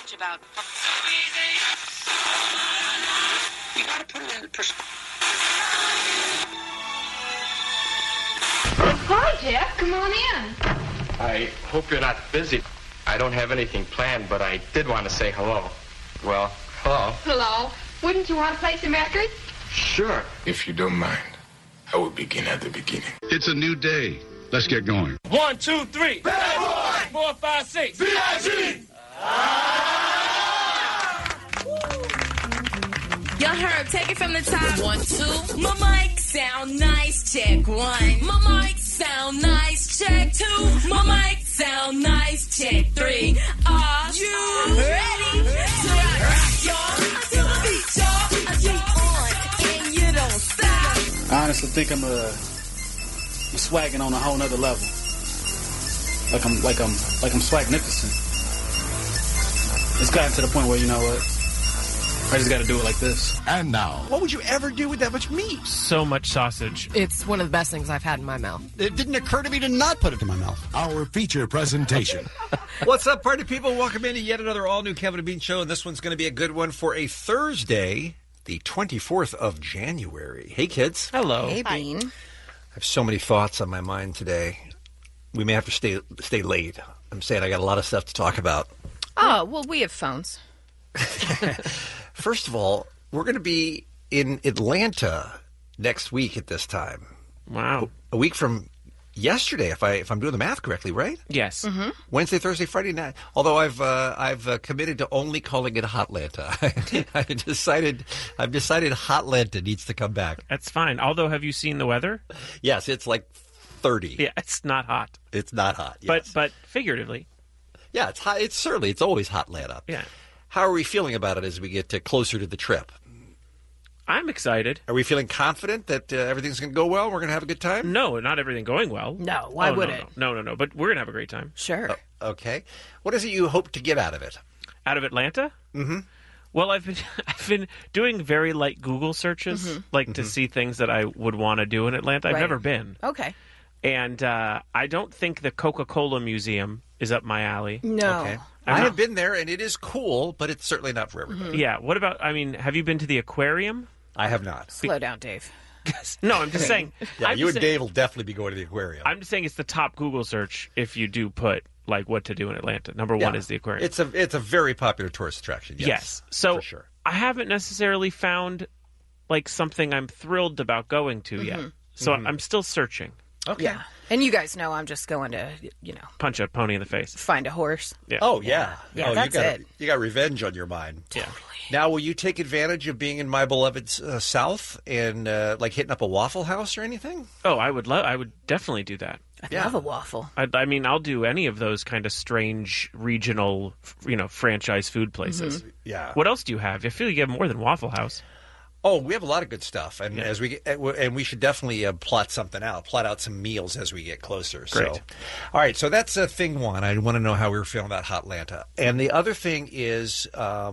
much about. You gotta put it in perspective. Hi, Jeff. Come on in. I hope you're not busy. I don't have anything planned, but I did want to say hello. Well, hello. Hello. Wouldn't you want to play some records? Sure. If you don't mind, I will begin at the beginning. It's a new day. Let's get going. 1, 2, 3. Bad boy. 4, 5, 6. V.I.G. Y'all heard, take it from the top. 1, 2. My mic sound nice, check 1. My mic sound nice, check 2. My mic sound nice, check 3. Are you ready to rock, y'all? Until the beat, y'all. I keep on, and you don't stop. I honestly think I'm swagging on a whole nother level. Like I'm swagnificent. It's gotten to the point where, you know what? I just got to do it like this. And now, What would you ever do with that much meat? So much sausage. It's one of the best things I've had in my mouth. It didn't occur to me to not put it in my mouth. our feature presentation. What's up, party people? Welcome into yet another all-new Kevin and Bean show, and this one's going to be a good one for a Thursday, the 24th of January. Hey, kids. Hello. Hey, Bean. I have so many thoughts on my mind today. We may have to stay late. I'm saying I got a lot of stuff to talk about. Oh, well, we have phones. First of all, we're going to be in Atlanta next week at this time. Wow. A week from yesterday, if I'm doing the math correctly, right? Yes. Mm-hmm. Wednesday, Thursday, Friday night. Although I've committed to only calling it Hotlanta. I've decided Hotlanta needs to come back. That's fine. Although, have you seen the weather? Yes, it's like 30. Yeah, it's not hot. It's not hot. Yes. But figuratively. Yeah, it's hot. It's always Hotlanta. Yeah. How are we feeling about it as we get closer to the trip? I'm excited. Are we feeling confident that everything's going to go well? We're going to have a good time? No, not everything going well. No, why would it? No. But we're going to have a great time. Sure. Okay. What is it you hope to get out of it? Out of Atlanta? Mm-hmm. Well, I've been doing very light Google searches, to see things that I would want to do in Atlanta. I've Right. never been. Okay. And I don't think the Coca-Cola Museum is up my alley. No. Okay. I have been there, and it is cool, but it's certainly not for everybody. Yeah. What about, have you been to the aquarium? I have not. Slow down, Dave. No, I'm just saying. Yeah, I'm you just and saying- Dave will definitely be going to the aquarium. I'm just saying it's the top Google search if you do put, what to do in Atlanta. Number one is the aquarium. It's a very popular tourist attraction. Yes. So for sure. I haven't necessarily found, something I'm thrilled about going to yet. So I'm still searching. Okay. Yeah. And you guys know I'm just going to, Punch a pony in the face. find a horse. Yeah. Oh, yeah. Yeah, Oh, that's it. You got revenge on your mind. Yeah. Now, will you take advantage of being in my beloved South and, hitting up a Waffle House or anything? Oh, I would definitely do that. I love a waffle. I'll do any of those kind of strange regional, franchise food places. Yeah. What else do you have? I feel you have more than Waffle House. Oh, we have a lot of good stuff, and we should definitely plot out some meals as we get closer. Great. So, all right, so that's thing one. I want to know how we were feeling about Hotlanta, and the other thing is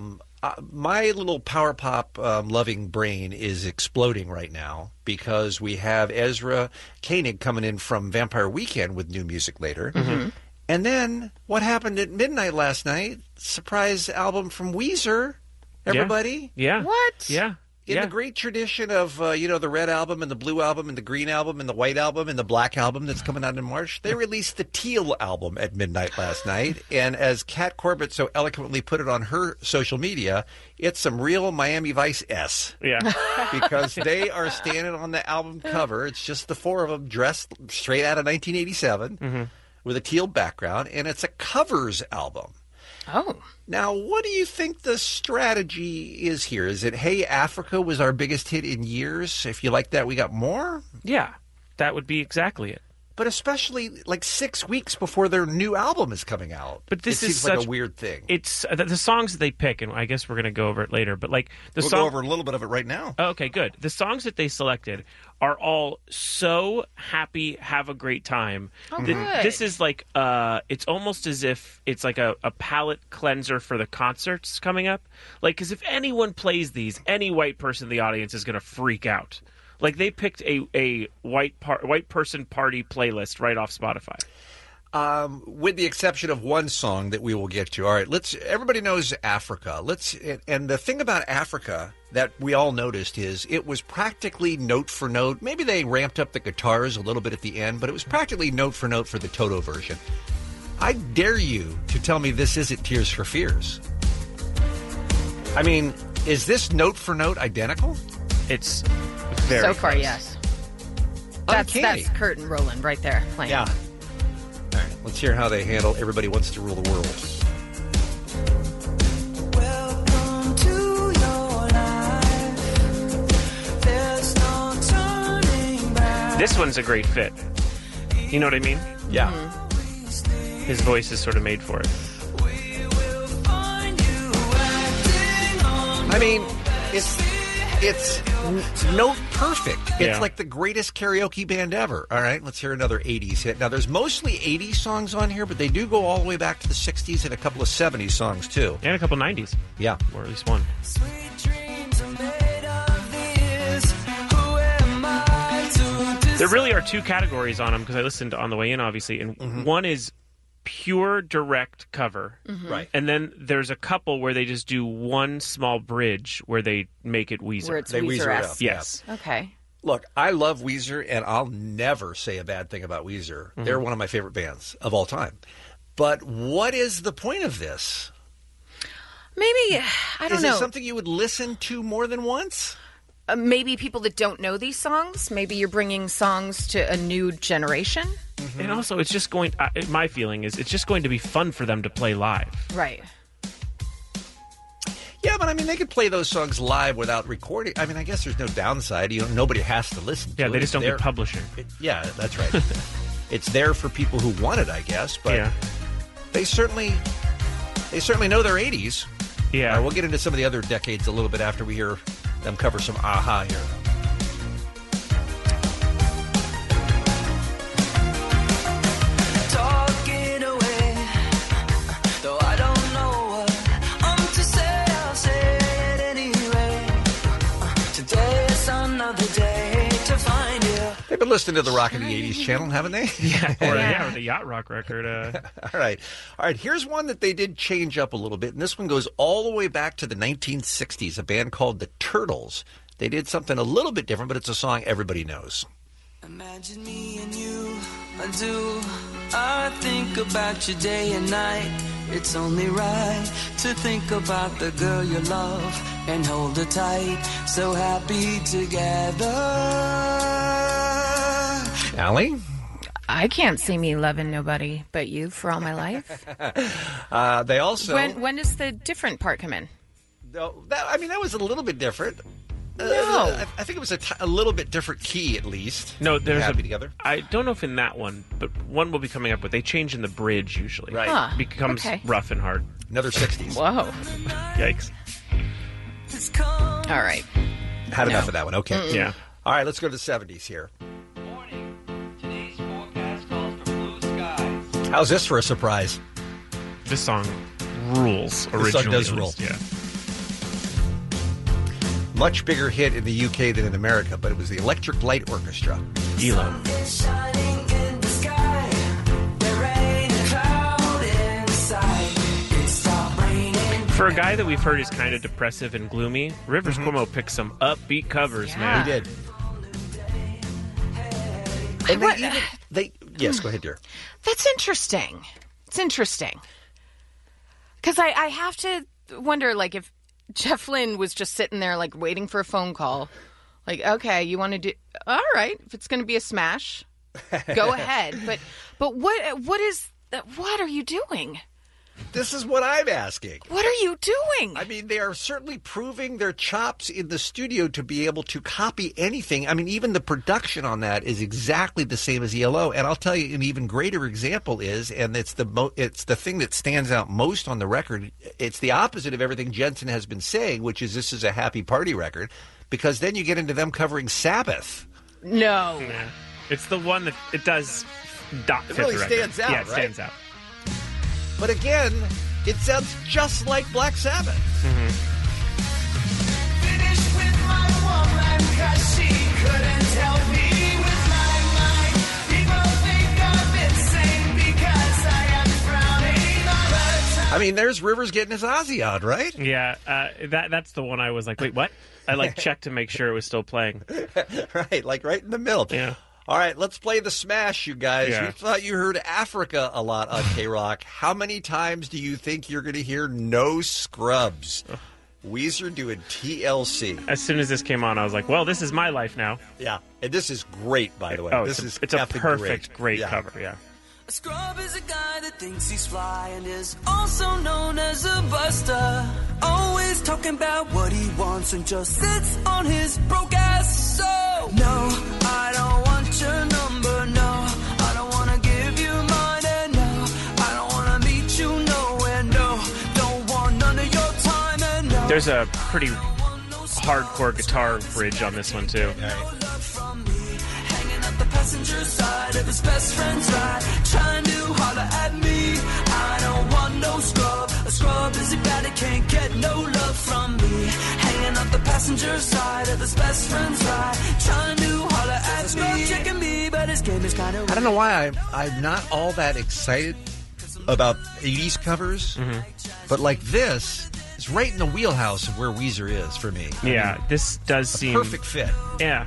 my little power pop loving brain is exploding right now because we have Ezra Koenig coming in from Vampire Weekend with new music later. Mm-hmm. And then what happened at midnight last night? Surprise album from Weezer. Everybody? Yeah. What? Yeah. In the great tradition of, the red album and the blue album and the green album and the white album and the black album that's coming out in March, they released the teal album at midnight last night. And as Kat Corbett so eloquently put it on her social media, it's some real Miami Vice-S. Yeah. Because they are standing on the album cover. It's just the four of them dressed straight out of 1987 with a teal background. And it's a covers album. Oh. Now, what do you think the strategy is here? Is it, hey, Africa was our biggest hit in years. If you like that, we got more? Yeah. That would be exactly it. But especially 6 weeks before their new album is coming out. But this seems like a weird thing. It's the songs that they pick, and I guess we're going to go over it later. But we'll go over a little bit of it right now. Oh, okay, good. The songs that they selected are all so happy, have a great time. Oh, good. This is it's almost as if it's like a palate cleanser for the concerts coming up. Because if anyone plays these, any white person in the audience is going to freak out. They picked a white person party playlist right off Spotify. with the exception of one song that we will get to. All right, everybody knows Africa. And the thing about Africa that we all noticed is it was practically note for note. Maybe they ramped up the guitars a little bit at the end, but it was practically note for note for the Toto version. I dare you to tell me this isn't Tears for Fears. I mean, is this note for note identical? It's very So far, close. yes. Uncanny. That's Kurt and Roland right there playing. Yeah. All right, let's hear how they handle Everybody Wants to Rule the World. Welcome to your life. There's no turning back. This one's a great fit. You know what I mean? Yeah. His voice is sort of made for it. I mean, it's note perfect. It's Yeah. like the greatest karaoke band ever. All right, let's hear another 80s hit. Now, there's mostly 80s songs on here, but they do go all the way back to the 60s and a couple of 70s songs, too. And a couple 90s. Yeah. Or at least one. Sweet dreams are made of this. Who am I to There really are two categories on them because I listened on the way in, obviously. And one is pure direct cover. Right. And then there's a couple where they just do one small bridge where they make it Weezer. Where it's They Weezer it Weezer-esque. up. Yes. Okay. Look, I love Weezer, and I'll never say a bad thing about Weezer. They're one of my favorite bands of all time. But what is the point of this? Maybe, I don't Is know. it something you would listen to more than once? Maybe people that don't know these songs. Maybe you're bringing songs to a new generation. And also, it's just going. My feeling is it's just going to be fun for them to play live. Right. Yeah, but I mean, they could play those songs live without recording. I mean, I guess there's no downside. Nobody has to listen to it. Yeah, they just It's don't there. get publishing. Yeah, that's right. It's there for people who want it, I guess. But Yeah. they certainly know their 80s. Yeah. We'll get into some of the other decades a little bit after we hear them cover some Aha here. talking away? Though I don't know what I'm to say, I'll say it anyway. Today is another day to find you. They've been listening to the Rock of the 80s channel, haven't they? Or the Yacht Rock record. All right. Here's one that they did change up a little bit, and this one goes all the way back to the 1960s, a band called the Turtles. They did something a little bit different, but it's a song everybody knows. Imagine me and you, I do. I think about you day and night. It's only right to think about the girl you love and hold her tight. So happy together. Allie? I can't see me loving nobody but you for all my life. They also... When does the different part come in? That was a little bit different. No. I think it was a little bit different key, at least. No, there's Happy Together. I don't know if in that one, but one will be coming up. But they change in the bridge usually. Right. Huh, Becomes okay. rough and hard. Another 60s. Whoa. Yikes. All right. Had enough of that one. Okay. Yeah. All right, let's go to the 70s here. Today's forecast calls for blue skies. How's this for a surprise? This song rules. Originally, This song does at rule. least, Yeah. Much bigger hit in the UK than in America, but it was the Electric Light Orchestra. ELO. It's shining in the sky. There ain't a cloud in sight. It stopped raining. For a guy that we've heard is kind of depressive and gloomy, Rivers Cuomo picked some upbeat covers, Yeah. man. He did. And yes, go ahead, dear. That's interesting. It's interesting. Because I have to wonder, like, if Jeff Lynne was just sitting there, like, waiting for a phone call. Like, okay, you want to do... All right, if it's going to be a smash, go ahead. But what are you doing? This is what I'm asking. What are you doing? I mean, they are certainly proving their chops in the studio to be able to copy anything. I mean, even the production on that is exactly the same as ELO. And I'll tell you an even greater example is, and it's the thing that stands out most on the record. It's the opposite of everything Jensen has been saying, which is this is a happy party record, because then you get into them covering Sabbath. No. Yeah. It's the one that it does not fit really the record. stands out, Yeah, it right? stands out. But again, it sounds just like Black Sabbath. Finished with my woman 'cause she couldn't help me with my mind. People think I'm insane because I mean, there's Rivers getting his Ozzy on, right? Yeah, that's the one I was like, wait, what? I checked to make sure it was still playing. Right, right in the middle. Yeah. All right, let's play the smash, you guys. Yeah. We thought you heard Africa a lot on K-Rock. How many times do you think you're going to hear No Scrubs? Weezer doing TLC. As soon as this came on, I was like, well, this is my life now. Yeah, and this is great, by the way. Oh, it's a perfect, great cover, yeah. A scrub is a guy that thinks he's fly and is also known as a buster. Always talking about what he wants and just sits on his broke ass. So, no, I don't want your number, no. I don't want to give you mine, and no. I don't want to meet you nowhere, no. Don't want none of your time, and no. There's a pretty hardcore guitar bridge on this one, too. Passenger side of his best friend's ride, trying to holler at me. I don't want no scrub. A scrub is a guy that can't get no love from me. Hanging up the passenger side of his best friend's ride, trying to holler at me. Checking me, but his game is kind of. I don't know why I'm not all that excited about 80s covers, but like this is right in the wheelhouse of where Weezer is for me. Yeah, this does seem perfect fit. Yeah.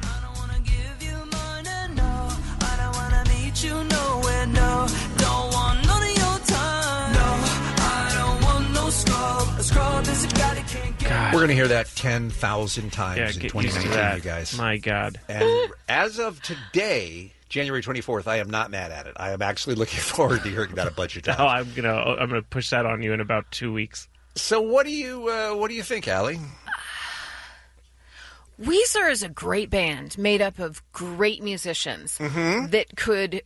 You nowhere, no. Don't want none of your time. No, I don't want no scrub. A scrub is a guy that can't get. We're going to hear that 10,000 times Yeah, in get used to 2019, that. you guys. My God. And as of today, January 24th, I am not mad at it. I am actually looking forward to hearing that a bunch of times. Oh, I'm gonna push that on you in about 2 weeks. So what do you think, Allie? Weezer is a great band made up of great musicians that could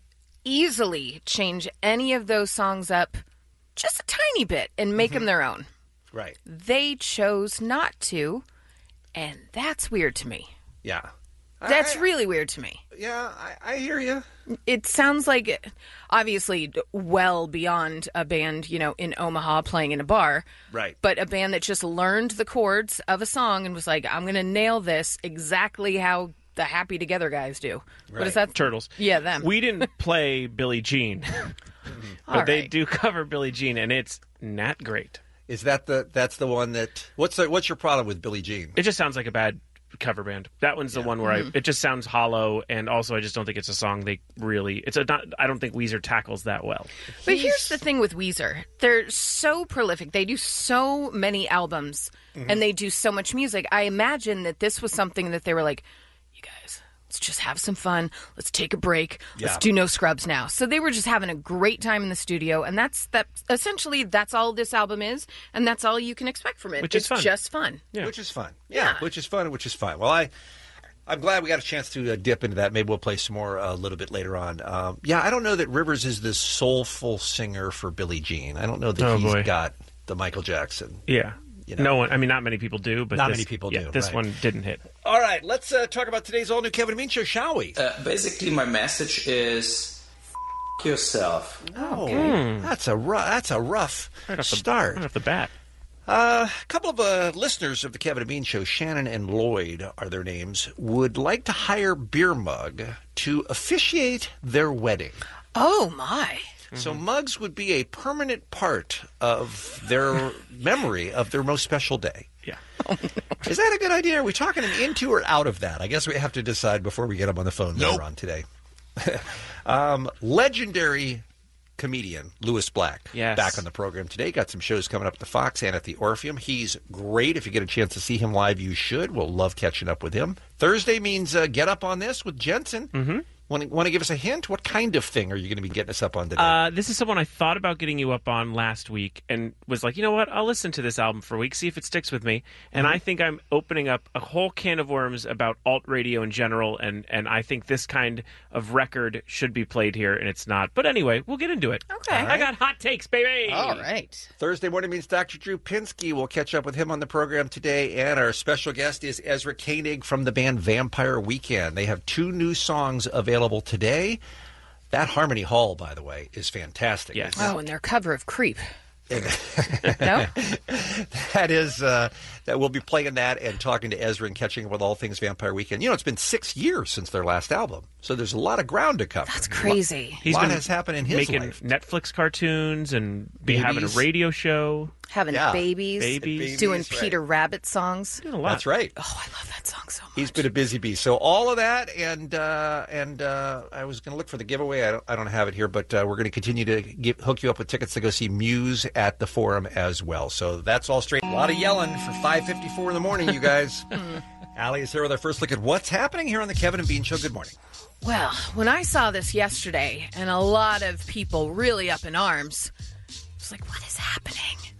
easily change any of those songs up just a tiny bit and make them their own. Right. They chose not to, and that's weird to me. Yeah. That's really weird to me. Yeah, I hear you. It sounds like, obviously, well beyond a band, in Omaha playing in a bar. Right. But a band that just learned the chords of a song and was like, I'm going to nail this exactly how the Happy Together guys do. Right. What is that? Turtles. Yeah, them. We didn't play Billie Jean, but they do cover Billie Jean, and it's not great. Is that's the one that... What's your problem with Billie Jean? It just sounds like a bad cover band. That one's the one where it just sounds hollow, and also I just don't think it's a song they really. I don't think Weezer tackles that well. But here's the thing with Weezer: they're so prolific. They do so many albums, and they do so much music. I imagine that this was something that they were like, "You guys, let's just have some fun. Let's take a break. Let's do No Scrubs now." So they were just having a great time in the studio, and that's essentially that's all this album is, and that's all you can expect from it. Which is fun. Just fun. Yeah. Which is fun. Yeah, which is fun. Well, I'm glad we got a chance to dip into that. Maybe we'll play some more a little bit later on. I don't know that Rivers is this soulful singer for Billie Jean. I don't know that he's got the Michael Jackson. Yeah. No one. I mean, not many people do, but many people do. This right. one didn't hit. All right, let's talk about today's all new Kevin and Bean show, shall we? Basically, my message is f*** yourself. Oh, that's a rough start Right off the bat. A couple of listeners of the Kevin and Bean show, Shannon and Lloyd are their names, would like to hire Beer Mug to officiate their wedding. Oh my! So Muggs would be a permanent part of their memory of their most special day. Yeah. Is that a good idea? Are we talking into or out of that? I guess we have to decide before we get him on the phone later on today. Legendary comedian Lewis Black back on the program today. Got some shows coming up at the Fox and at the Orpheum. He's great. If you get a chance to see him live, you should. We'll love catching up with him. Thursday means Get Up on This with Jensen. Mm-hmm. Want to give us a hint? What kind of thing are you going to be getting us up on today? This is someone I thought about getting you up on last week and was like, you know what? I'll listen to this album for a week, see if it sticks with me. And I think I'm opening up a whole can of worms about alt radio in general, and I think this kind of record should be played here, and it's not. But anyway, we'll get into it. Okay. I got hot takes, baby! All right. Thursday morning means Dr. Drew Pinsky. We'll catch up with him on the program today. And our special guest is Ezra Koenig from the band Vampire Weekend. They have 2 new songs available today. That Harmony Hall, by the way, is fantastic. Yes. Oh, and their cover of Creep. No? That is, that we'll be playing that and talking to Ezra and catching up with all things Vampire Weekend. It's been 6 years since their last album, so there's a lot of ground to cover. That's crazy. A lot has happened in his making life. Netflix cartoons and having a Babies. radio show. Having babies, doing Peter Rabbit songs. Doing a lot. That's right. Oh, I love that song so much. He's been a busy bee. So all of that, and I was going to look for the giveaway. I don't have it here, but we're going to continue to hook you up with tickets to go see Muse at the Forum as well. So that's all straight. A lot of yelling for 5:54 in the morning, you guys. Allie is there with our first look at what's happening here on the Kevin and Bean Show. Good morning. Well, when I saw this yesterday, and a lot of people really up in arms, I was like, what is happening?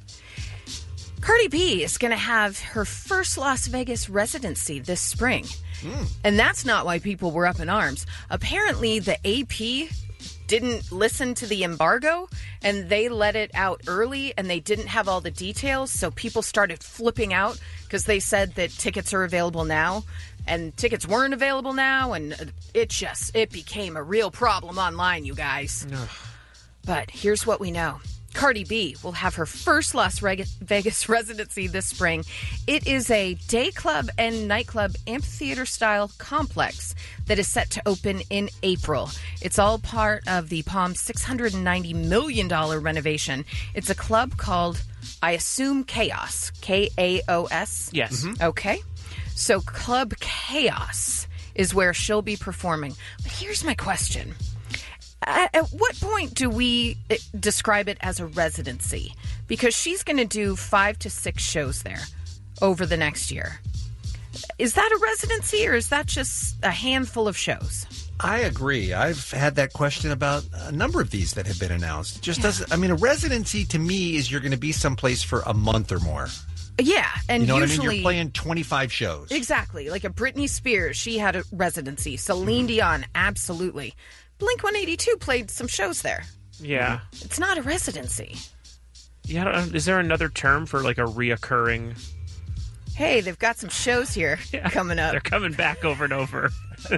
Cardi B is going to have her first Las Vegas residency this spring. And that's not why people were up in arms. Apparently, the AP didn't listen to the embargo, and they let it out early, and they didn't have all the details, so people started flipping out because they said that tickets are available now, and tickets weren't available now, and it became a real problem online, you guys. But here's what we know. Cardi B will have her first Las Vegas residency this spring. It is a day club and nightclub amphitheater-style complex that is set to open in April. It's all part of the Palm's $690 million renovation. It's a club called, I assume, Chaos. K-A-O-S? Yes. Okay. So Club Chaos is where she'll be performing. But here's my question. At what point do we describe it as a residency? Because she's going to do 5 to 6 shows there over the next year. Is that a residency, or is that just a handful of shows? I agree. I've had that question about a number of these that have been announced. It just doesn't. I mean, a residency to me is you're going to be someplace for a month or more. Yeah, and you know usually what I mean? You're playing 25 shows. Exactly, like a Britney Spears, she had a residency. Celine Dion, absolutely. Blink-182 played some shows there. Yeah. It's not a residency. Yeah, I don't know. Is there another term for like a reoccurring? Hey, they've got some shows here coming up. They're coming back over and over.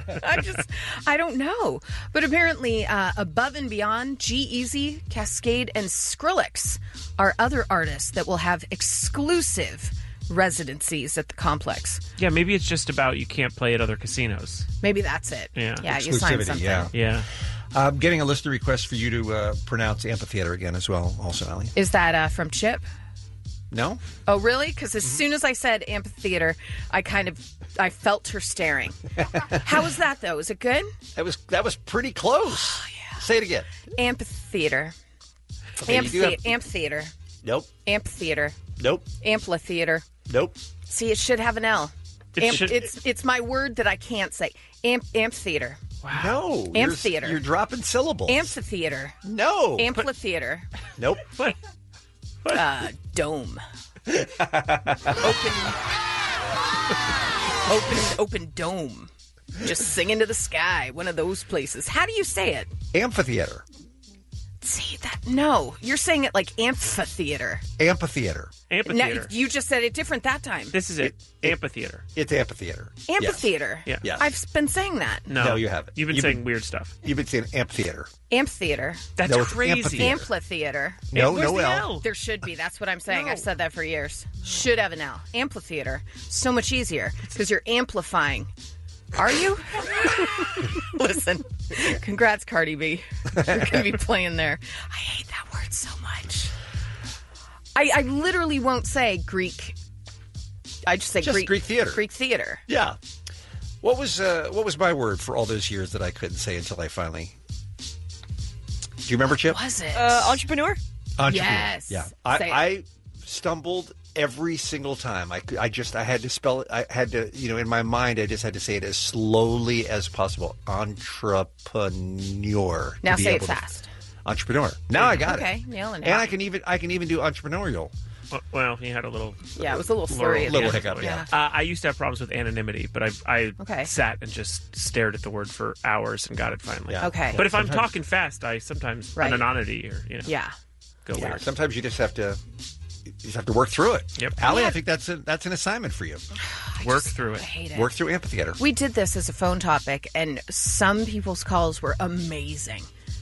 I don't know. But apparently, Above and Beyond, G-Eazy, Cascade, and Skrillex are other artists that will have exclusive residencies at the complex. Yeah, maybe it's just about you can't play at other casinos. Maybe that's it. Yeah, you sign something. Yeah. I'm getting a list of requests for you to pronounce amphitheater again as well, also, Allie. Is that from Chip? No. Oh, really? Because as soon as I said amphitheater, I felt her staring. How was that, though? Was it good? That was pretty close. Oh, yeah. Say it again. Amphitheater. Okay, Amphitheater. Nope. Amphitheater. Nope. Amphitheater. Nope. See, it should have an L. It's my word that I can't say. Amphitheater. Wow. No. Amphitheater. You're dropping syllables. Amphitheater. No. Amphitheater. Nope. What? Dome. Open dome. Just singing to the sky. One of those places. How do you say it? Amphitheater. See that? No, you're saying it like amphitheater. Amphitheater. Amphitheater. Now, you just said it different that time. This is it. Amphitheater. It's amphitheater. Amphitheater. Yes. Yes. I've been saying that. No, you haven't. You've been saying weird stuff. You've been saying amphitheater. Amphitheater. That's No, it's crazy. Amphitheater. No, Where's no the L. L? There should be. That's what I'm saying. I've said that for years. Should have an L. Amphitheater. So much easier because you're amplifying. Are you? Listen, congrats, Cardi B. You're going to be playing there. I hate that word so much. I literally won't say Greek. I just say Just Greek theater. Greek theater. Yeah. What was my word for all those years that I couldn't say until I finally... Do you remember, Chip? What was it? Entrepreneur? Entrepreneur. Yes. Yeah. Say I stumbled every single time. I had to spell it. I had to, in my mind, I just had to say it as slowly as possible. Entrepreneur. Now say it fast. Entrepreneur. Now I got it. Okay, nailing it. And I can even do entrepreneurial. Well, he had a little... Yeah, it was a little slurry. Little hiccup, yeah. I used to have problems with anonymity, but I Okay. sat and just stared at the word for hours and got it finally. Yeah. Okay. But if I'm talking fast, I sometimes Right. anonymity or Yeah. go Yeah. weird. Sometimes you just have to work through it. Yep. Allie, Yeah. I think that's an assignment for you. Work through I it. hate it. Work through amphitheater. We did this as a phone topic, and some people's calls were amazing.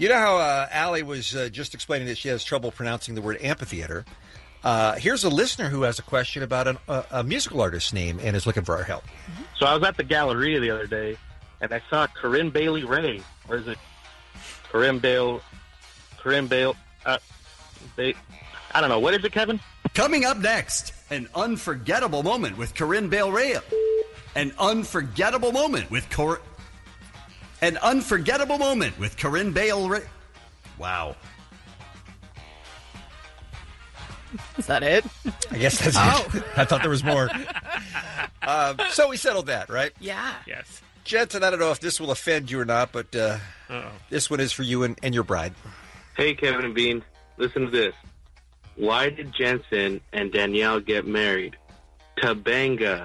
You know how Allie was just explaining that she has trouble pronouncing the word amphitheater? Here's a listener who has a question about a musical artist's name and is looking for our help. So I was at the Galleria the other day, and I saw Corinne Bailey Rae. Or is it Corinne Bale? I don't know. What is it, Kevin? Coming up next, an unforgettable moment with Corinne Bale Rae. An unforgettable moment with Corinne Bale Rae. Wow. Is that it? I guess that's it. I thought there was more. So we settled that, right? Yeah. Yes. Jensen, I don't know if this will offend you or not, but this one is for you and your bride. Hey, Kevin and Bean. Listen to this. Why did Jensen and Danielle get married? Tabanga.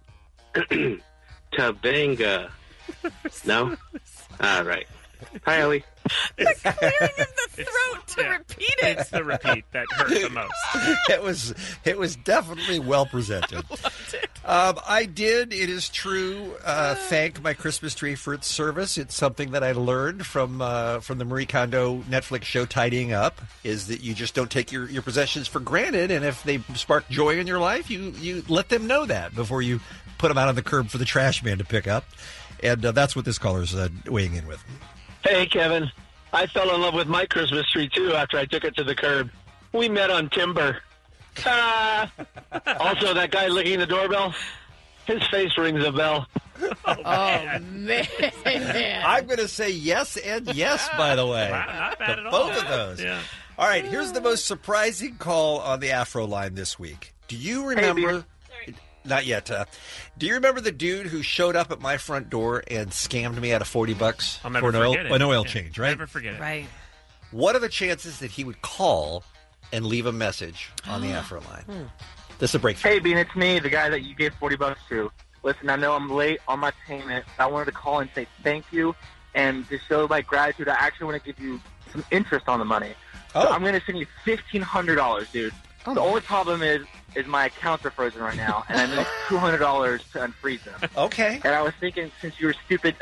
Tabanga. No? All right. Hi, Ellie. The clearing of the throat to repeat it. It's the repeat that hurt the most. It was definitely well presented. I did, it is true, thank my Christmas tree for its service. It's something that I learned from the Marie Kondo Netflix show Tidying Up, is that you just don't take your possessions for granted, and if they spark joy in your life, you let them know that before you put them out on the curb for the trash man to pick up. And that's what this caller's weighing in with. Hey, Kevin. I fell in love with my Christmas tree, too, after I took it to the curb. We met on Timber. Also, that guy licking the doorbell, his face rings a bell. Oh, man. I'm going to say yes and yes, by the way. Wow, not bad at all. Both of those. Yeah. All right, here's the most surprising call on the Afro line this week. Do you remember... Not yet. Do you remember the dude who showed up at my front door and scammed me out of $40 I'll never for forget it. an oil change, right? Never forget it. Right. What are the chances that he would call and leave a message on the Afro line? This is a breakthrough. Hey, Bean, it's me, the guy that you gave $40 to. Listen, I know I'm late on my payment. I wanted to call and say thank you, and to show my gratitude, I actually want to give you some interest on the money. So I'm going to send you $1,500, dude. The only problem is my accounts are frozen right now, and I need $200 to unfreeze them. Okay. And I was thinking, since you were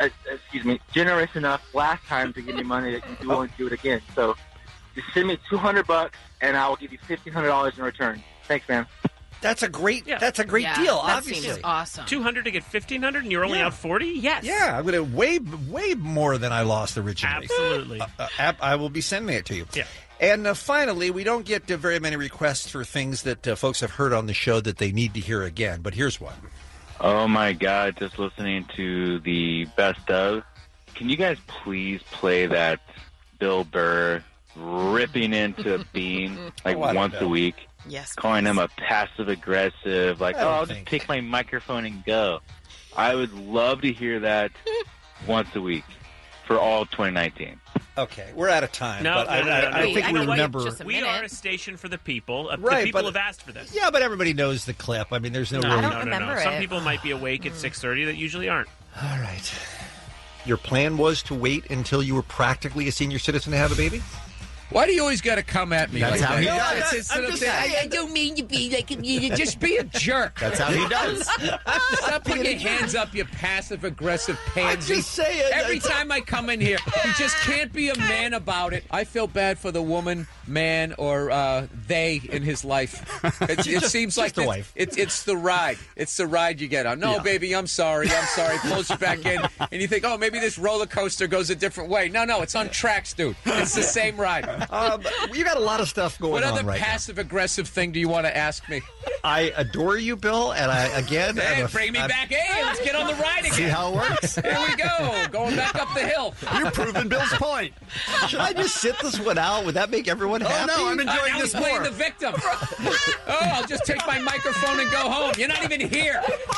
generous enough last time to give me money, that you won't do it again. So just send me $200, and I will give you $1,500 in return. Thanks, man. That's a great deal, that obviously. Seems awesome. $200 to get $1,500 and you're only out $40? Yes. Yeah, I'm going to way more than I lost originally. Absolutely. I will be sending it to you. Yeah. And finally, we don't get very many requests for things that folks have heard on the show that they need to hear again, but here's one. Oh, my God, just listening to the best of. Can you guys please play that Bill Burr ripping into Bean once a week? Yes. Calling him a passive-aggressive, I'll just take my microphone and go. I would love to hear that once a week for all 2019. Okay, we're out of time. No, but I think we remember. We are a station for the people. Right, the people but- have asked for this. Yeah, but everybody knows the clip. I mean, there's no really... No. Some people might be awake at 6:30 that usually aren't. All right. Your plan was to wait until you were practically a senior citizen to have a baby? Why do you always got to come at me That's like how that? he does. No, it's I'm what I'm just saying. saying. I don't mean to be like you. Just be a jerk. That's how he does. Stop putting your hands up, you passive-aggressive pansy. I'm just saying. Every time I come in here, you just can't be a man about it. I feel bad for the woman, man, or they in his life. It seems like the wife. It's the ride. It's the ride you get on. No, baby, I'm sorry. Pulls you back in, and you think, oh, maybe this roller coaster goes a different way. No, it's on tracks, dude. It's the same ride. You got a lot of stuff going what on other right now. passive-aggressive thing do you want to ask me? I adore you, Bill, and Hey, bring me back. Hey, let's get on the ride again. See how it works? Here we go. Going back up the hill. You're proving Bill's point. Should I just sit this one out? Would that make everyone happy? Oh, no, I'm enjoying this more. Playing the victim. I'll just take my microphone and go home. You're not even here.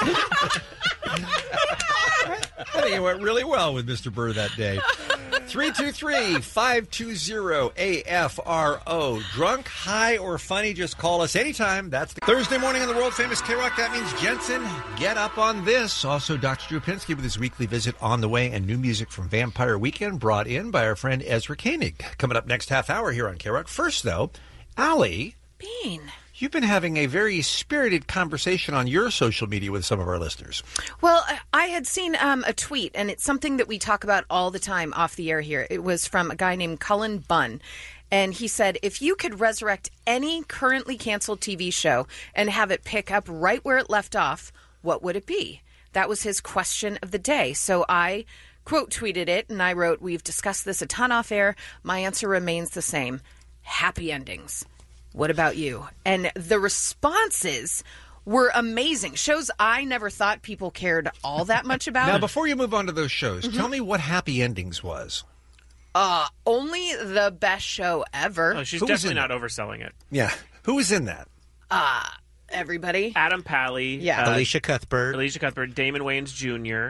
I think it went really well with Mr. Burr that day. 323-520-AFRO. Drunk, high, or funny, just call us anytime. That's the Thursday morning on the world-famous K-Rock. That means Jensen, get up on this. Also, Dr. Drew Pinsky with his weekly visit on the way and new music from Vampire Weekend brought in by our friend Ezra Koenig. Coming up next half hour here on K-Rock. First, though, Allie. Bean. You've been having a very spirited conversation on your social media with some of our listeners. Well, I had seen a tweet, and it's something that we talk about all the time off the air here. It was from a guy named Cullen Bunn. And he said, if you could resurrect any currently canceled TV show and have it pick up right where it left off, what would it be? That was his question of the day. So I quote tweeted it, and I wrote, we've discussed this a ton off air. My answer remains the same. Happy endings. What about you? And the responses were amazing. Shows I never thought people cared all that much about. Now, before you move on to those shows, tell me what Happy Endings was. Only the best show ever. Oh, she's definitely not overselling it. Yeah. Who was in that? Everybody. Adam Pally. Yeah. Alicia Cuthbert. Damon Wayans Jr.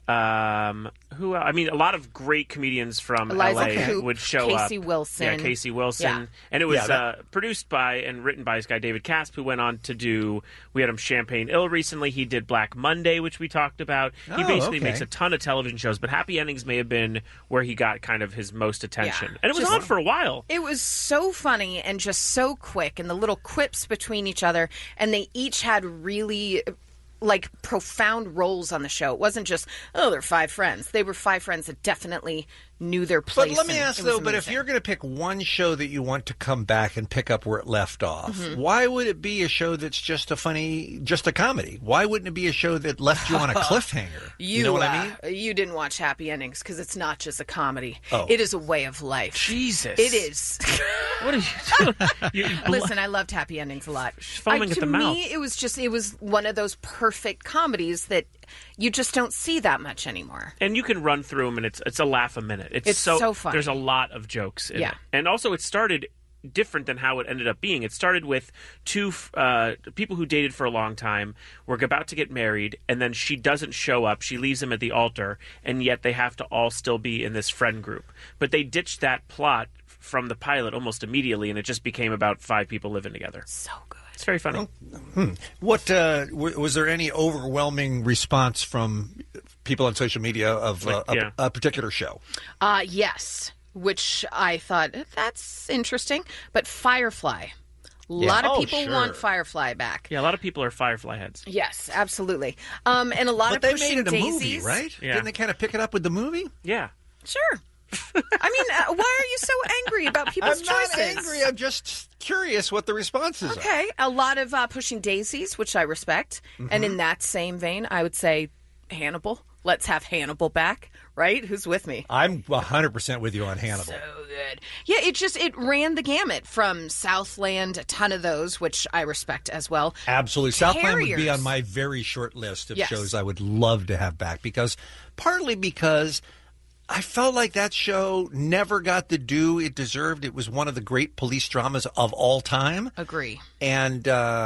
Who? I mean, a lot of great comedians from Eliza LA Coupe, would show Casey up. Wilson. Yeah, Casey Wilson. Yeah. And it was Yeah, produced by and written by this guy, David Casp, who went on to do, we had him Champagne Ill recently. He did Black Monday, which we talked about. He Oh, basically okay. makes a ton of television shows, but Happy Endings may have been where he got kind of his most attention. Yeah. And it was Just- on for a while. It was so funny and just so quick, and the little quips between each other, and they each had really profound roles on the show. It wasn't just, they're five friends. They were five friends that definitely knew their place. But let me and ask, it was though, but if amazing. you're going to pick one show that you want to come back and pick up where it left off, Mhm. why would it be a show that's just a comedy? Why wouldn't it be a show that left you on a cliffhanger? You know what I mean? You didn't watch Happy Endings because it's not just a comedy. Oh. It is a way of life. Jesus. It is. What are you doing? Listen, I loved Happy Endings a lot. foaming at the mouth. To me, it was one of those perfect comedies that you just don't see that much anymore. And you can run through them, and it's a laugh a minute. It's so funny. There's a lot of jokes in Yeah. it. And also, it started different than how it ended up being. It started with two people who dated for a long time, were about to get married, and then she doesn't show up. She leaves him at the altar, and yet they have to all still be in this friend group. But they ditched that plot from the pilot almost immediately, and it just became about five people living together. So good. It's very funny. What was there any overwhelming response from people on social media of a particular show? Yes, which I thought, that's interesting. But Firefly. A lot of people want Firefly back. Yeah, a lot of people are Firefly heads. Yes, absolutely. And a lot But of they Pushing made it a Daisies. movie, right? Yeah. Didn't they kind of pick it up with the movie? Yeah. Sure. I mean, why are you so angry about people's I'm choices? not angry. I'm just curious what the responses are. Okay, a lot of Pushing Daisies, which I respect. And in that same vein, I would say Hannibal. Let's have Hannibal back, right? Who's with me? I'm 100% with you on Hannibal. So good. Yeah, it ran the gamut from Southland, a ton of those, which I respect as well. Absolutely. Southland would be Terriers. on my very short list of Yes. shows I would love to have back partly because I felt like that show never got the due it deserved. It was one of the great police dramas of all time. Agree. And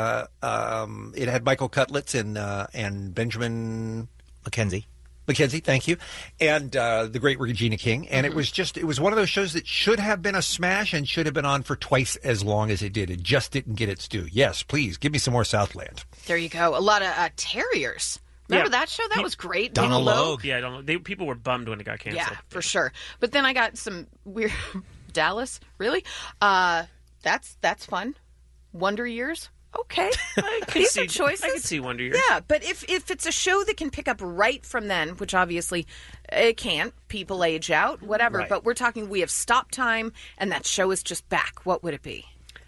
it had Michael Cutlitz and Benjamin Mackenzie, thank you, and the great Regina King. And it was one of those shows that should have been a smash and should have been on for twice as long as it did. It just didn't get its due. Yes, please, give me some more Southland. There you go. A lot of Terriers. Remember that show? That was great. David Loeb. Yeah, people were bummed when it got canceled. Yeah, for sure. But then I got some weird Dallas. Really? That's fun. Wonder Years. Okay, these are choices. I could see Wonder Years. Yeah, but if it's a show that can pick up right from then, which obviously it can't, people age out, whatever. Right. But we're talking, we have stop time, and that show is just back. What would it be?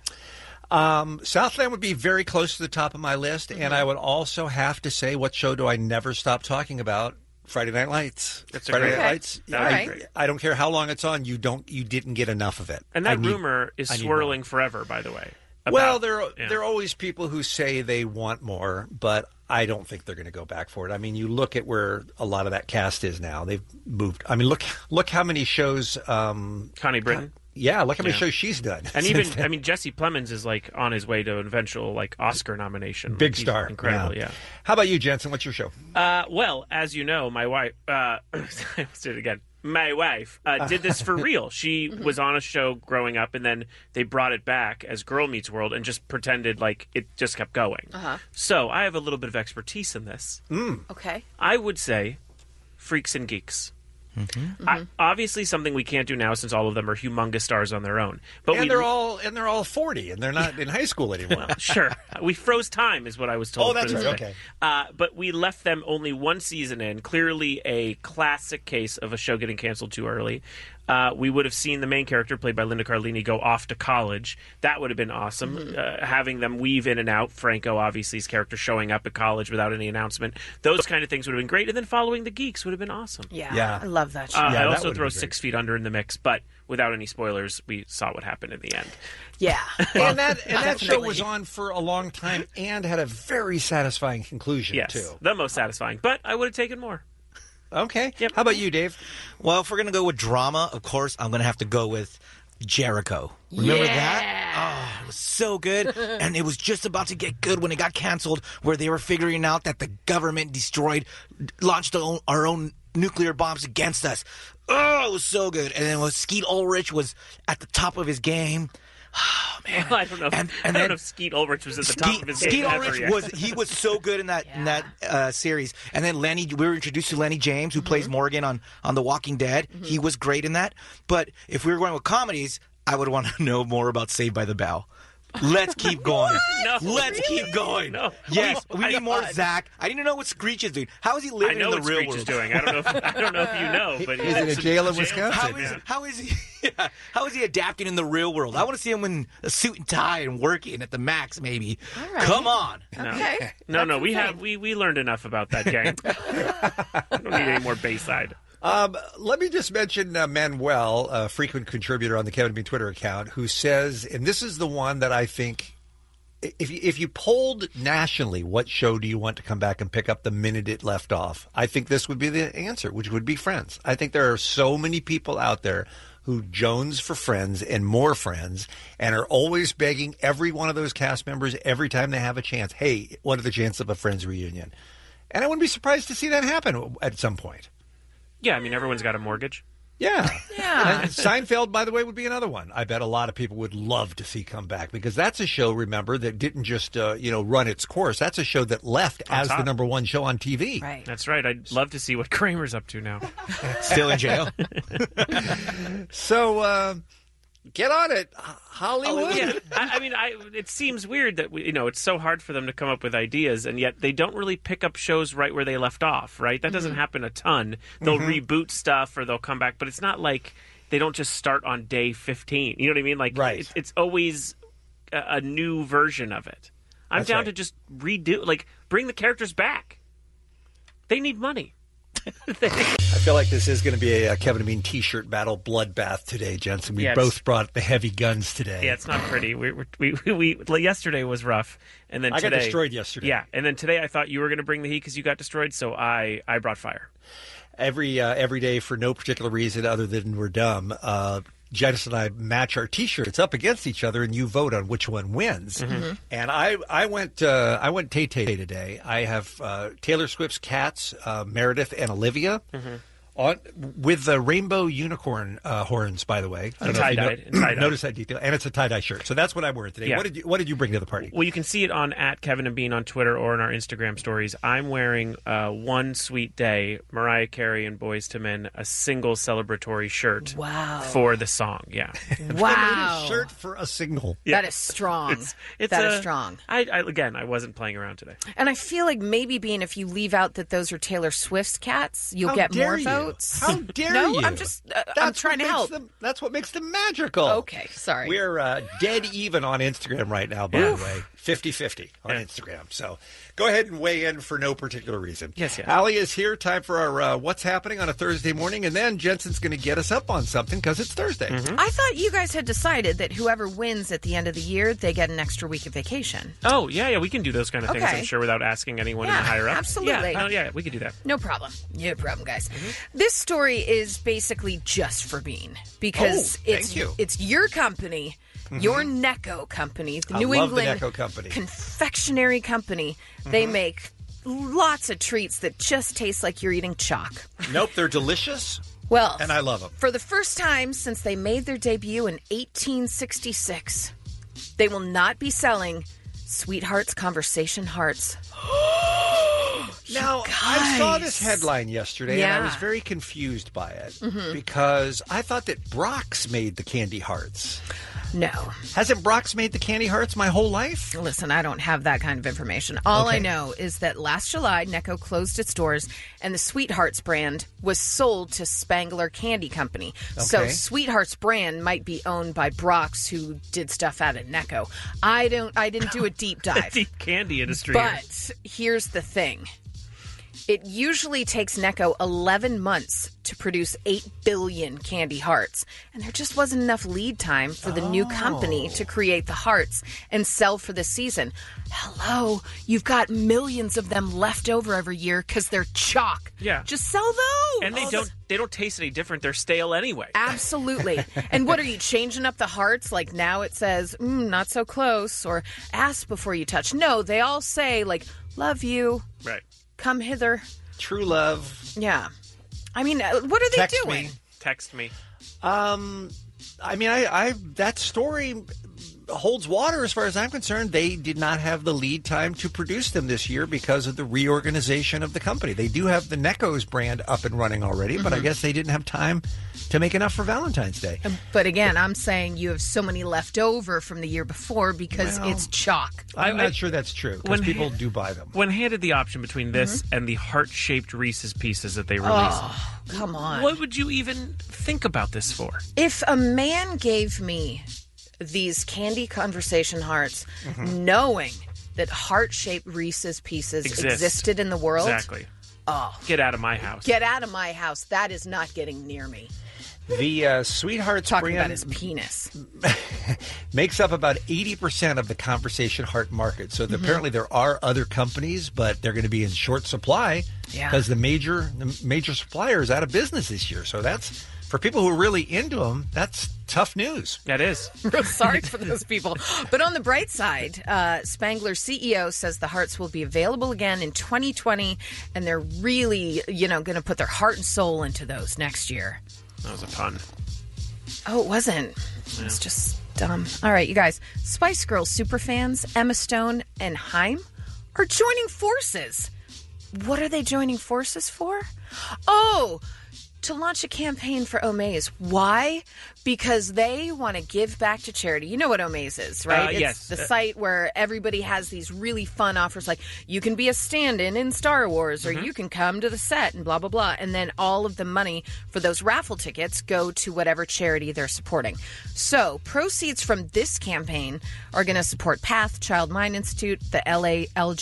Southland would be very close to the top of my list, and I would also have to say, what show do I never stop talking about? Friday Night Lights. That's a Friday great- Night Lights. That would be great. I don't care how long it's on. You didn't get enough of it. And that I need- rumor is I need swirling forever, by the way. Well, there are always people who say they want more, but I don't think they're going to go back for it. I mean, you look at where a lot of that cast is now. They've moved. I mean, look how many shows. Connie Britton. Yeah, look how many Yeah. shows she's done. And since even, then. I mean, Jesse Plemons is like on his way to an eventual Oscar nomination. Big He's star. incredible. Yeah. How about you, Jensen? What's your show? Well, as you know, my wife. I almost did it again. My wife did this for real. She was on a show growing up, and then they brought it back as Girl Meets World and just pretended like it just kept going. Uh-huh. So I have a little bit of expertise in this. Okay. I would say Freaks and Geeks. Obviously, something we can't do now since all of them are humongous stars on their own. But they're all 40, and they're not in high school anymore. Well, sure, we froze time, is what I was told. Oh, that's for this right. thing. Okay. But we left them only one season in. Clearly, a classic case of a show getting canceled too early. We would have seen the main character, played by Linda Cardellini, go off to college. That would have been awesome. Having them weave in and out. Franco, obviously, his character showing up at college without any announcement. Those kind of things would have been great. And then following the Geeks would have been awesome. Yeah. I love that show. I'd also throw 6 Feet Under in the mix, but without any spoilers, we saw what happened in the end. Yeah. And that show was on for a long time and had a very satisfying conclusion, Yes, too. the most satisfying. But I would have taken more. Okay. Yep. How about you, Dave? Well, if we're going to go with drama, of course, I'm going to have to go with Jericho. Remember that? Oh, it was so good. And it was just about to get good when it got canceled, where they were figuring out that the government launched our own nuclear bombs against us. Oh, it was so good. And then Skeet Ulrich was at the top of his game. Oh, man. Well, I don't know. I don't know if Skeet Ulrich was at the top of his game. Skeet Ulrich was so good in that series. And then we were introduced to Lenny James, who plays Morgan on The Walking Dead. He was great in that. But if we were going with comedies, I would want to know more about Saved by the Bell. Let's keep going. Let's keep going. No. Yes, we need more Zach. I need to know what Screech is doing. How is he living in the real world? I know what Screech is doing. I don't know if you know, but he's in a jail in Wisconsin. How is he adapting in the real world? I want to see him in a suit and tie and working at the Max, maybe. Right. Come on. Okay. No. We learned enough about that gang. I don't need any more Bayside. Let me just mention Manuel, a frequent contributor on the Kevin Bean Twitter account, who says, and this is the one that I think, if you polled nationally, what show do you want to come back and pick up the minute it left off? I think this would be the answer, which would be Friends. I think there are so many people out there who jones for Friends and more Friends and are always begging every one of those cast members every time they have a chance, hey, what are the chances of a Friends reunion? And I wouldn't be surprised to see that happen at some point. Yeah, I mean, everyone's got a mortgage. Yeah. Yeah. And Seinfeld, by the way, would be another one. I bet a lot of people would love to see come back because that's a show, remember, that didn't just, run its course. That's a show that left as the number one show on TV. Right. That's right. I'd love to see what Kramer's up to now. Still in jail. So, get on it, Hollywood. Yeah. I mean, it seems weird that it's so hard for them to come up with ideas, and yet they don't really pick up shows right where they left off. Right? That doesn't happen a ton. They'll reboot stuff or they'll come back, but it's not like they don't just start on day 15. You know what I mean? Like, right. It's always a new version of it. I'm down to just bring the characters back. They need money. I feel like this is going to be a Kevin and Bean T-shirt battle bloodbath today, Jensen. We both brought the heavy guns today. Yeah, it's not pretty. We yesterday was rough, and then I today, got destroyed yesterday. Yeah, and then today I thought you were going to bring the heat because you got destroyed, so I brought fire. Every day for no particular reason other than we're dumb. Jensen and I match our T-shirts up against each other, and you vote on which one wins. And I went Tay-Tay today. I have Taylor Swift's cats, Meredith and Olivia, with the rainbow unicorn horns, by the way. I don't know if you notice that detail. And it's a tie-dye shirt. So that's what I'm wearing today. Yeah. What did you bring to the party? Well, you can see it on @KevinandBean on Twitter or in our Instagram stories. I'm wearing One Sweet Day, Mariah Carey and Boyz II Men, a single celebratory shirt for the song. Yeah. Wow. A shirt for a single. Yeah. That is strong. That is strong. I wasn't playing around today. And I feel like maybe if you leave out that those are Taylor Swift's cats, you'll get more votes. How dare no, you? I'm just I'm trying to help. That's what makes them magical. Okay, sorry. We're dead even on Instagram right now, by the way. 50-50 on Instagram. So go ahead and weigh in for no particular reason. Yes. Allie is here. Time for our What's Happening on a Thursday morning. And then Jensen's going to get us up on something because it's Thursday. I thought you guys had decided that whoever wins at the end of the year, they get an extra week of vacation. Oh, yeah, we can do those kind of things, I'm sure, without asking anyone in the higher up. Absolutely. Yeah, we can do that. No problem. No problem, guys. This story is basically just for Bean because it's your company. Your Necco company, the New England confectionery company, they make lots of treats that just taste like you're eating chalk. Nope, they're delicious. Well, and I love them. For the first time since they made their debut in 1866, they will not be selling Sweetheart's Conversation Hearts. Now, I saw this headline yesterday, and I was very confused by it because I thought that Brock's made the candy hearts. No. Hasn't Brock's made the candy hearts my whole life? Listen, I don't have that kind of information. All I know is that last July, Necco closed its doors, and the Sweethearts brand was sold to Spangler Candy Company. So Sweethearts brand might be owned by Brock's, who did stuff out at Necco. I didn't do a deep dive. Deep candy industry. But here's the thing. It usually takes Necco 11 months to produce 8 billion candy hearts. And there just wasn't enough lead time for the new company to create the hearts and sell for the season. Hello, you've got millions of them left over every year because they're chalk. Yeah. Just sell those. And they don't taste any different. They're stale anyway. Absolutely. And what are you, changing up the hearts? Like now it says, not so close, or ask before you touch. No, they all say, like, love you. Right. Come hither. True love. Yeah. I mean, what are they doing? Text me. I mean, I that story holds water as far as I'm concerned. They did not have the lead time to produce them this year because of the reorganization of the company. They do have the Necco's brand up and running already, but I guess they didn't have time to make enough for Valentine's Day. But again, I'm saying you have so many left over from the year before because it's chalk. I'm not sure that's true because people do buy them. When handed the option between this and the heart-shaped Reese's Pieces that they released, come on. What would you even think about this for? If a man gave me these candy conversation hearts, knowing that heart-shaped Reese's Pieces existed in the world. Exactly. Oh. Get out of my house. Get out of my house. That is not getting near me. The Sweethearts Talking brand about his penis. makes up about 80% of the conversation heart market. So apparently there are other companies, but they're going to be in short supply because the major supplier is out of business this year. So that's, for people who are really into them, that's tough news. That is. Real sorry for those people. But on the bright side, Spangler's CEO says the hearts will be available again in 2020, and they're really, going to put their heart and soul into those next year. That was a pun. Oh, it wasn't. It was just dumb. All right, you guys. Spice Girls superfans Emma Stone and Haim are joining forces. What are they joining forces for? Oh, to launch a campaign for Omaze. Why? Because they want to give back to charity. You know what Omaze is, right? It's yes. the site where everybody has these really fun offers, like you can be a stand-in in Star Wars, or you can come to the set and blah, blah, blah. And then all of the money for those raffle tickets go to whatever charity they're supporting. So proceeds from this campaign are going to support PATH, Child Mind Institute, the LA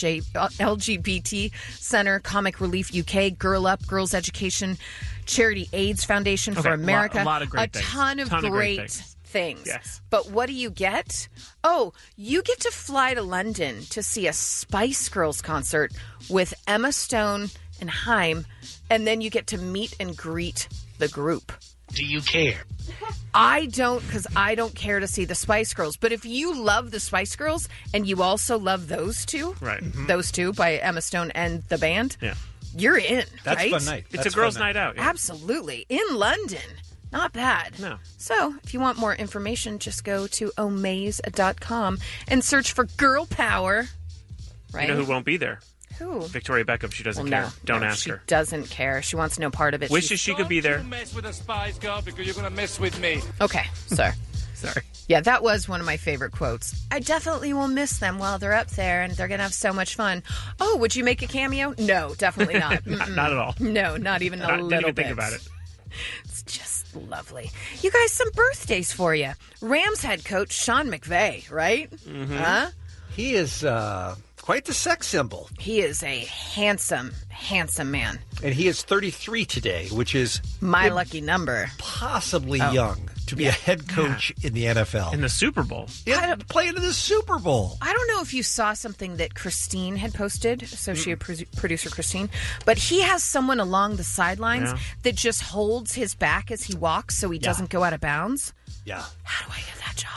LGBT Center, Comic Relief UK, Girl Up, Girls Education, Charity AIDS Foundation for America. A lot of great things. Ton of great things. Yes. But what do you get? Oh, you get to fly to London to see a Spice Girls concert with Emma Stone and Haim, and then you get to meet and greet the group. Do you care? I don't, because I don't care to see the Spice Girls. But if you love the Spice Girls and you also love those two, right? Those two by Emma Stone and the band, yeah, you're in. That's right? a fun night. It's a girls' night out. Yeah. Absolutely. In London. Not bad. No. So, if you want more information, just go to omaze.com and search for Girl Power. Right? You know who won't be there? Who? Victoria Beckham. She doesn't care. Don't ask she her. Doesn't care. She wants no part of it. Wishes she could be there. Don't mess with a Spice Girl because you're going to mess with me. Okay, sir. Sorry. Yeah, that was one of my favorite quotes. I definitely will miss them while they're up there, and they're going to have so much fun. Oh, would you make a cameo? No, definitely not. Not at all. No, not even a little didn't even bit. think about it. It's just lovely. You guys, some birthdays for you. Rams head coach Sean McVay, right? Mm-hmm. Huh? He is quite the sex symbol. He is a handsome, handsome man. And he is 33 today, which is my lucky number. Possibly young to be a head coach in the NFL. In the Super Bowl. Playing in the Super Bowl. I don't know if you saw something that Christine had posted, associate producer Christine, but he has someone along the sidelines that just holds his back as he walks so he doesn't go out of bounds. Yeah. How do I get that job?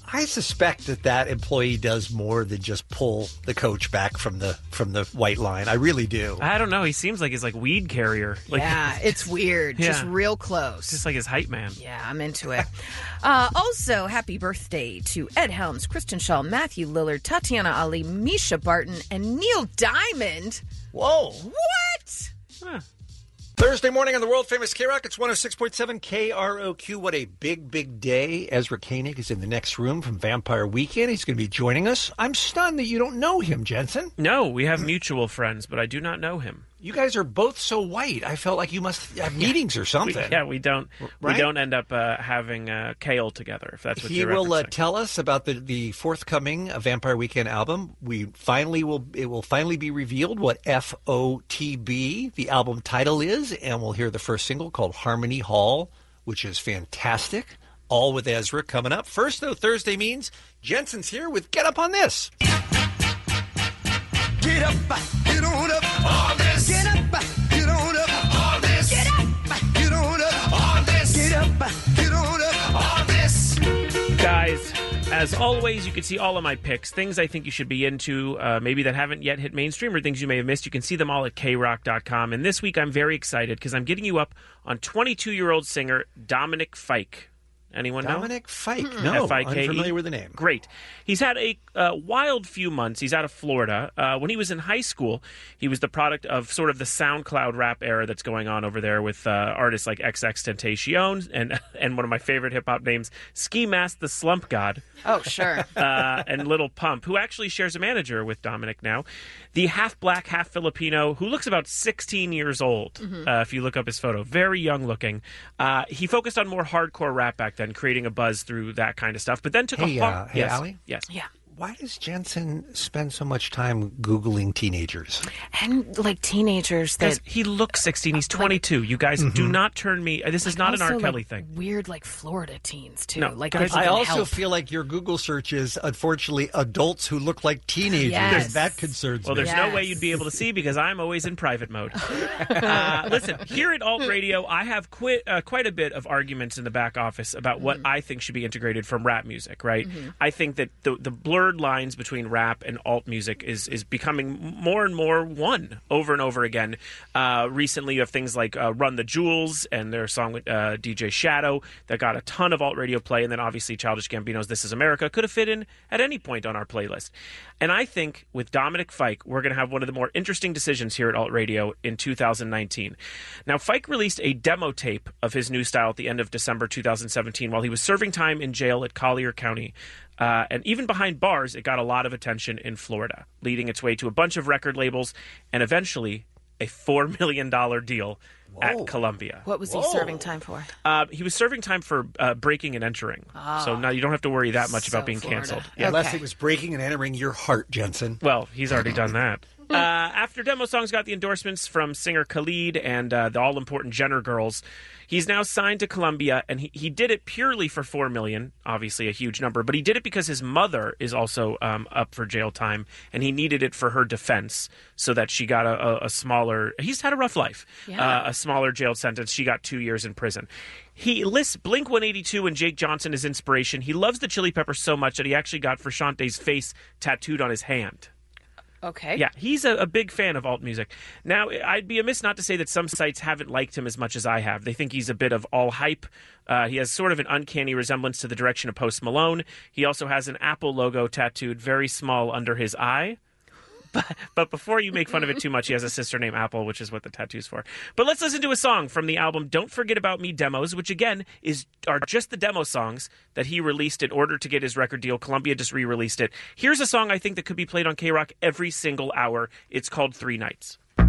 I suspect that employee does more than just pull the coach back from the white line. I really do. I don't know. He seems like he's like weed carrier. Like, yeah, it's weird. Yeah. Just real close. Just like his hype man. Yeah, I'm into it. Also, happy birthday to Ed Helms, Kristen Shaw, Matthew Lillard, Tatiana Ali, Misha Barton, and Neil Diamond. Whoa. What? Huh. Thursday morning on the world-famous K-Rock, it's 106.7 KROQ. What a big, big day. Ezra Koenig is in the next room from Vampire Weekend. He's going to be joining us. I'm stunned that you don't know him, Jensen. No, we have mutual friends, but I do not know him. You guys are both so white. I felt like you must have meetings or something. We don't. Right? We don't end up having Kale together. If that's what he you're will referencing. tell us about the forthcoming Vampire Weekend album. It will finally be revealed what FOTB, the album title, is, and we'll hear the first single called Harmony Hall, which is fantastic. All with Ezra coming up. First, though, Thursday means Jensen's here with Get Up on This. Get up, get on up on this. Get up, get on up on this. Get up, get on up on this. Get up, get on up on this. Guys, as always, you can see all of my picks, things I think you should be into, maybe that haven't yet hit mainstream or things you may have missed. You can see them all at krock.com. And this week I'm very excited because I'm getting you up on 22-year-old singer Dominic Fike. Anyone know? Dominic Fike. No, F-I-K-E. unfamiliar with the name. Great. He's had a wild few months. He's out of Florida. When he was in high school, he was the product of sort of the SoundCloud rap era that's going on over there with artists like XXXTentacion and one of my favorite hip-hop names, Ski Mask the Slump God. Oh, sure. And Little Pump, who actually shares a manager with Dominic now. The half-black, half-Filipino, who looks about 16 years old, if you look up his photo. Very young-looking. He focused on more hardcore rap back then, creating a buzz through that kind of stuff. But then took Hey, yes. Allie? Yes. Yeah. Why does Jensen spend so much time Googling teenagers? And like teenagers that Because he looks 16. He's 22. You guys do not turn me. This is not an R. also, Kelly like, thing. Weird, like Florida teens too. No, like guys, they I can also help. feel like your Google search is, unfortunately, adults who look like teenagers. Yes. That concerns Well, me. there's no way you'd be able to see because I'm always in private mode. Listen, here at Alt Radio, I have quite a bit of arguments in the back office about what I think should be integrated from rap music, right? I think that the blurred lines between rap and alt music is becoming more and more one over and over again. Recently, you have things like Run the Jewels and their song with DJ Shadow that got a ton of alt radio play, and then obviously Childish Gambino's This Is America could have fit in at any point on our playlist. And I think with Dominic Fike, we're going to have one of the more interesting decisions here at Alt Radio in 2019. Now, Fike released a demo tape of his new style at the end of December 2017 while he was serving time in jail at Collier County. And even behind bars, it got a lot of attention in Florida, leading its way to a bunch of record labels and eventually a $4 million deal at Columbia. What was he serving time for? He was serving time for breaking and entering. So now you don't have to worry that much about being Florida. canceled. Unless it was breaking and entering your heart, Jensen. Well, he's already done that. After Demo Songs got the endorsements from singer Khalid and the all-important Jenner Girls, he's now signed to Columbia, and he did it purely for $4 million, obviously a huge number, but he did it because his mother is also up for jail time, and he needed it for her defense so that she got a smaller... He's had a rough life. Yeah. A smaller jail sentence. She got 2 years in prison. He lists Blink-182 and Jake Johnson as inspiration. He loves the Chili Peppers so much that he actually got Frusciante's face tattooed on his hand. Okay. Yeah, he's a big fan of alt music. Now, I'd be amiss not to say that some sites haven't liked him as much as I have. They think he's a bit of all hype. He has sort of an uncanny resemblance to the direction of Post Malone. He also has an Apple logo tattooed very small under his eye. But before you make fun of it too much, he has a sister named Apple, which is what the tattoo's for. But let's listen to a song from the album Don't Forget About Me demos, which again are just the demo songs that he released in order to get his record deal. Columbia just re-released it. Here's a song I think that could be played on K-Rock every single hour. It's called 3 Nights. 3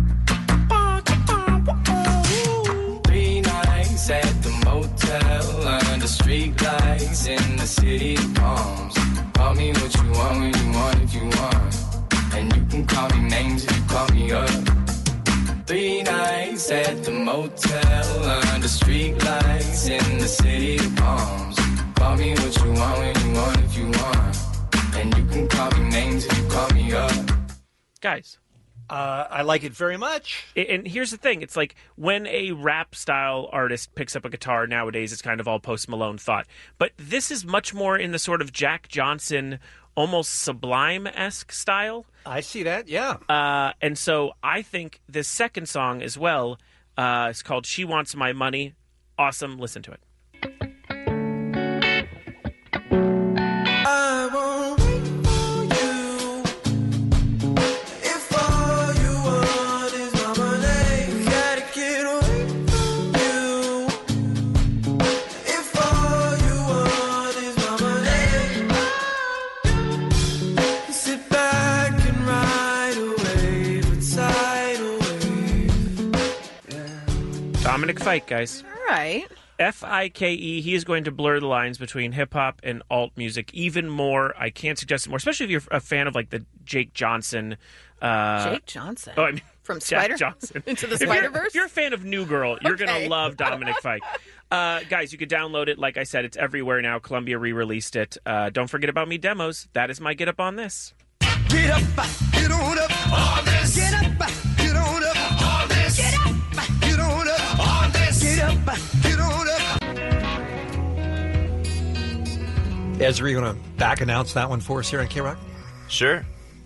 nights at the motel under street lights in the city of palms. Call me what you want when you want if you want. And you can call me names if you call me up. 3 nights at the motel under street lights in the city of palms. Call me what you want when you want if you want. And you can call me names if you call me up. Guys, I like it very much. And here's the thing. It's like when a rap-style artist picks up a guitar nowadays, it's kind of all Post Malone thought. But this is much more in the sort of Jack Johnson, almost Sublime-esque style. I see that, yeah. And so I think this second song as well is called She Wants My Money. Awesome. Listen to it. I won't wait for you if all you want is my money. Gotta get away from you if all you want is my money. Sit back and ride away, but sideways. Dominic Fike, guys. All right. Fike, he is going to blur the lines between hip-hop and alt music even more. I can't suggest it more, especially if you're a fan of, like, the Jake Johnson. Jake Johnson? Oh, I mean, From Jack Spider Johnson. into the If you're- Spider-Verse? If you're a fan of New Girl, you're going Okay. to love Dominic Fike. Guys, you could download it. Like I said, it's everywhere now. Columbia re-released it. Don't forget about me demos. That is my Get Up on This. Get up, get on up on this. Get up, get on up on this. Get up, get on up on this. Get up, get on up. Ezra, you going to back announce that one for us here on K-Rock? Sure.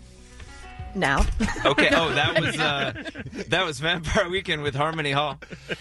Now. Okay. Oh, that was Vampire Weekend with Harmony Hall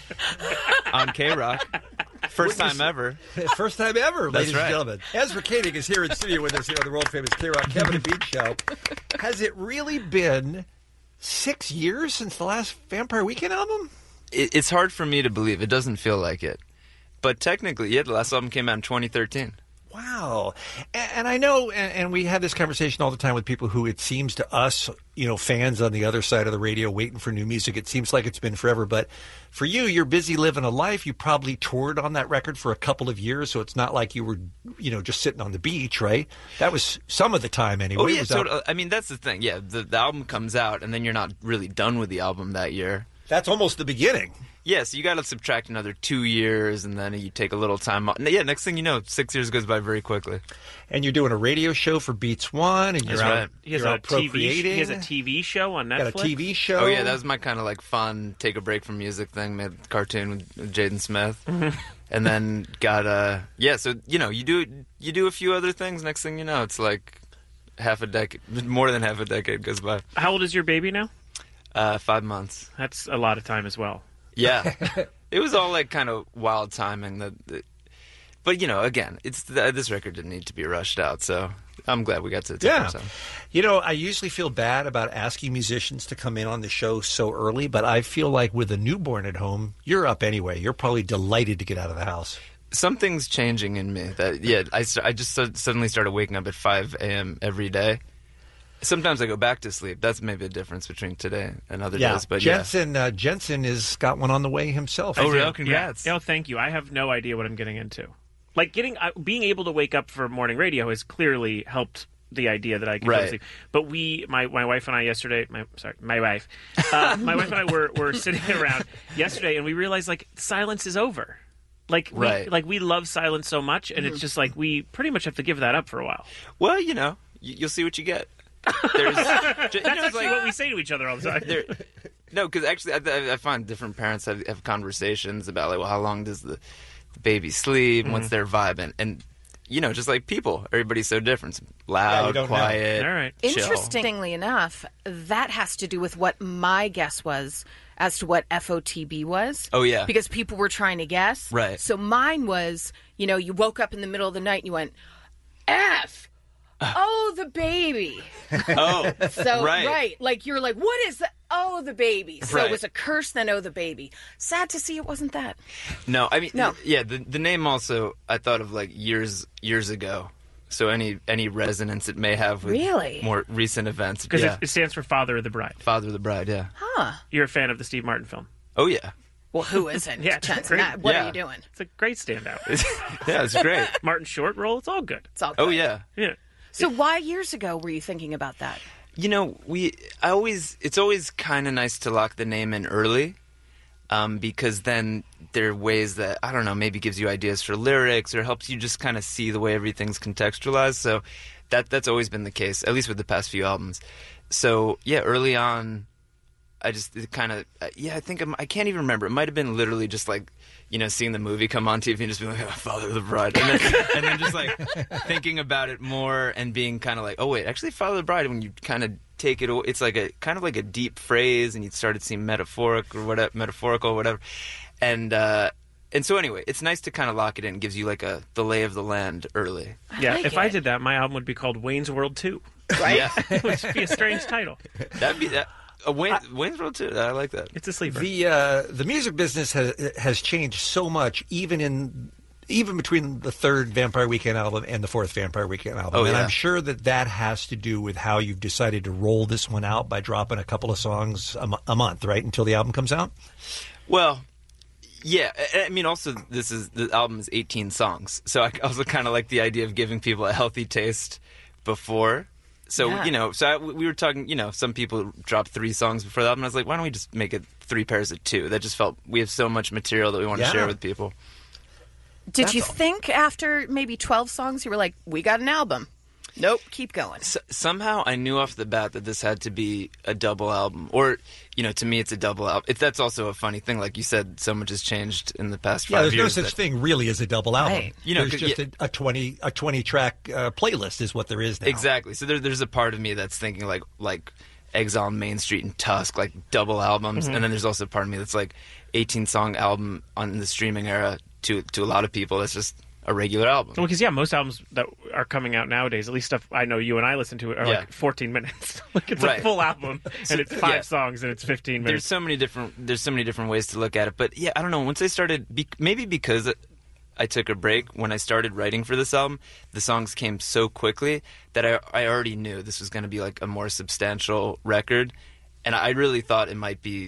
on K-Rock. First time ever. First time ever, That's ladies right. and gentlemen. Ezra Koenig is here in studio with us here on the world-famous K-Rock Kevin and Bean Show. Has it really been 6 years since the last Vampire Weekend album? It's hard for me to believe. It doesn't feel like it. But technically, yeah, the last album came out in 2013. Wow. And I know, and we have this conversation all the time with people who it seems to us, fans on the other side of the radio waiting for new music, it seems like it's been forever. But for you, you're busy living a life. You probably toured on that record for a couple of years, so it's not like you were, just sitting on the beach, right? That was some of the time anyway. Oh, yeah, Was that- I mean, that's the thing. Yeah, the album comes out, and then you're not really done with the album that year. That's almost the beginning. Yeah, so you got to subtract another 2 years, and then you take a little time off. Yeah, next thing you know, 6 years goes by very quickly. And you're doing a radio show for Beats One, and you're That's out, right. He has you're a out TV. procreating. He has a TV show on Netflix. Got a TV show. Oh yeah, that was my kind of like fun take a break from music thing. Made a cartoon with Jaden Smith, and then got So you do a few other things. Next thing you know, it's like more than half a decade goes by. How old is your baby now? 5 months. That's a lot of time as well. Yeah, it was all like kind of wild timing. But again, this record didn't need to be rushed out, so I'm glad we got to take our time. I usually feel bad about asking musicians to come in on the show so early, but I feel like with a newborn at home, you're up anyway. You're probably delighted to get out of the house. Something's changing in me. I just suddenly started waking up at 5 a.m. every day. Sometimes I go back to sleep. That's maybe a difference between today and other days. But Jensen has got one on the way himself. Oh, really? Congrats. Yeah. Oh, thank you. I have no idea what I'm getting into. Like being able to wake up for morning radio has clearly helped the idea that I can go to sleep. But my wife and I yesterday, my wife and I were sitting around yesterday, and we realized like silence is over. We love silence so much, and it's just like we pretty much have to give that up for a while. Well, you'll see what you get. That's actually what we say to each other all the time. No, because actually, I find different parents have conversations about like, well, how long does the baby sleep? What's their vibe? And just like people, everybody's so different. Loud, quiet. All right. Chill. Interestingly enough, that has to do with what my guess was as to what FOTB was. Oh, yeah. Because people were trying to guess. Right. So mine was, you woke up in the middle of the night and you went, F. Oh, the baby. Oh, So, right. Like, you're like, what is the, oh, the baby. So Right. it was a curse, then oh, the baby. Sad to see it wasn't that. No, I mean, No. yeah, the name also, I thought of like years ago. So any resonance it may have with Really? more recent events. Because Yeah. it stands for Father of the Bride. Father of the Bride, yeah. Huh. You're a fan of the Steve Martin film. Oh, yeah. Well, who isn't? Yeah, Jensen? great. What Yeah. are you doing? It's a great standout. Yeah, it's great. Martin Short role, it's all good. It's all Oh, good. yeah. Yeah. So why years ago were you thinking about that? It's always kind of nice to lock the name in early, because then there are ways that, I don't know, maybe gives you ideas for lyrics or helps you just kind of see the way everything's contextualized. So that's always been the case, at least with the past few albums. So yeah, early on, I think I can't even remember. It might have been literally just like, seeing the movie come on TV and just being like, Father of the Bride. And then just like thinking about it more and being kind of like, oh, wait, actually Father of the Bride, when you kind of take it, it's like a kind of like a deep phrase and you start to seem metaphorical or whatever. And so anyway, it's nice to kind of lock it in. It gives you like the lay of the land early. Yeah, if I did that, my album would be called Wayne's World 2. Right? Yeah. Which would be a strange title. That'd be that. Wayne's World 2. I like that. It's a sleeper. The music business has changed so much, even between the third Vampire Weekend album and the fourth Vampire Weekend album. Oh, and yeah. I'm sure that has to do with how you've decided to roll this one out by dropping a couple of songs a month, right, until the album comes out? Well, yeah. I mean, also, the album is 18 songs. So I also kind of like the idea of giving people a healthy taste before. So, we were talking, some people drop 3 songs before the album. I was like, why don't we just make it 3 pairs of 2? That just felt, we have so much material that we want to share with people. Did you think after maybe 12 songs, you were like, we got an album? Nope, keep going. Somehow I knew off the bat that this had to be a double album. Or, to me, it's a double album. That's also a funny thing. Like you said, so much has changed in the past 5 years. Yeah, there's no such thing really as a double album. Right. There's just a 20-track playlist is what there is now. Exactly. So there's a part of me that's thinking like Exile on Main Street and Tusk, like double albums. Mm-hmm. And then there's also a part of me that's like 18-song album on the streaming era to a lot of people. That's just a regular album. Well, because most albums that are coming out nowadays, at least stuff I know you and I listen to, are like 14 minutes. Like it's a full album, and it's 5 songs, and it's 15 minutes. There's so many different ways to look at it. But yeah, I don't know. Once I started, maybe because I took a break when I started writing for this album, the songs came so quickly that I already knew this was going to be like a more substantial record, and I really thought it might be.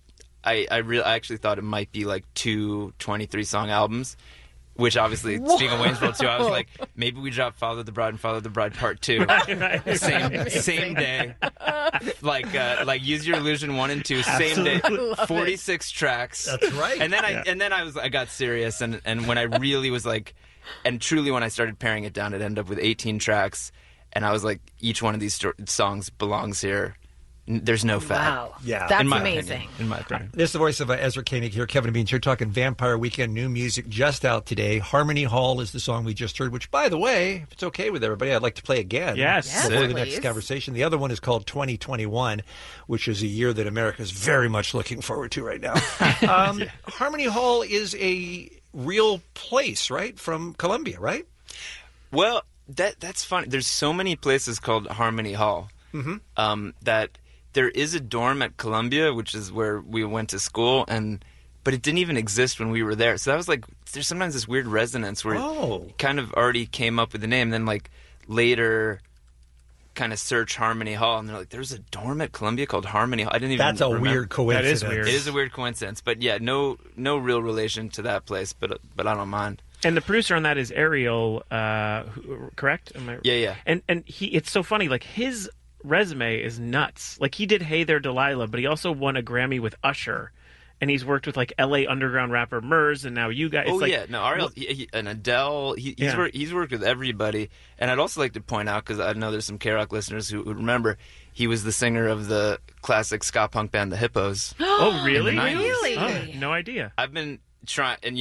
I actually thought it might be like 2 23-song albums. Which obviously, speaking of Wayne's World 2, I was like, maybe we drop Father of the Bride and Father of the Bride Part 2. Same day. Like Use Your Illusion 1 and 2, same day. 46 tracks. That's right. And then I got serious, and when I really was like, and truly when I started paring it down, it ended up with 18 tracks, and I was like, each one of these songs belongs here. There's no fat. Wow. Yeah. That's amazing. In my opinion. This is the voice of Ezra Koenig here. Kevin and Beans here talking Vampire Weekend, new music just out today. Harmony Hall is the song we just heard, which, by the way, if it's okay with everybody, I'd like to play again. Yes. Before the next conversation. The other one is called 2021, which is a year that America is very much looking forward to right now. Harmony Hall is a real place, right? From Columbia, right? Well, that's funny. There's so many places called Harmony Hall that... There is a dorm at Columbia, which is where we went to school, but it didn't even exist when we were there. So that was like, there's sometimes this weird resonance where it kind of already came up with the name, and then like later kind of search Harmony Hall, and they're like, there's a dorm at Columbia called Harmony Hall. I didn't even remember. Weird coincidence. That is weird. It is a weird coincidence, but yeah, no real relation to that place, but I don't mind. And the producer on that is Ariel, correct? Yeah. And it's so funny, like his resume is nuts. Like he did Hey There Delilah, but he also won a Grammy with Usher, and he's worked with like LA underground rapper Murs, and now you guys. Ariel and Adele. He's worked with everybody. And I'd also like to point out, because I know there's some K-Rock listeners who would remember, he was the singer of the classic ska punk band The Hippos. Oh, really? Really? Oh, no idea. I've been trying, and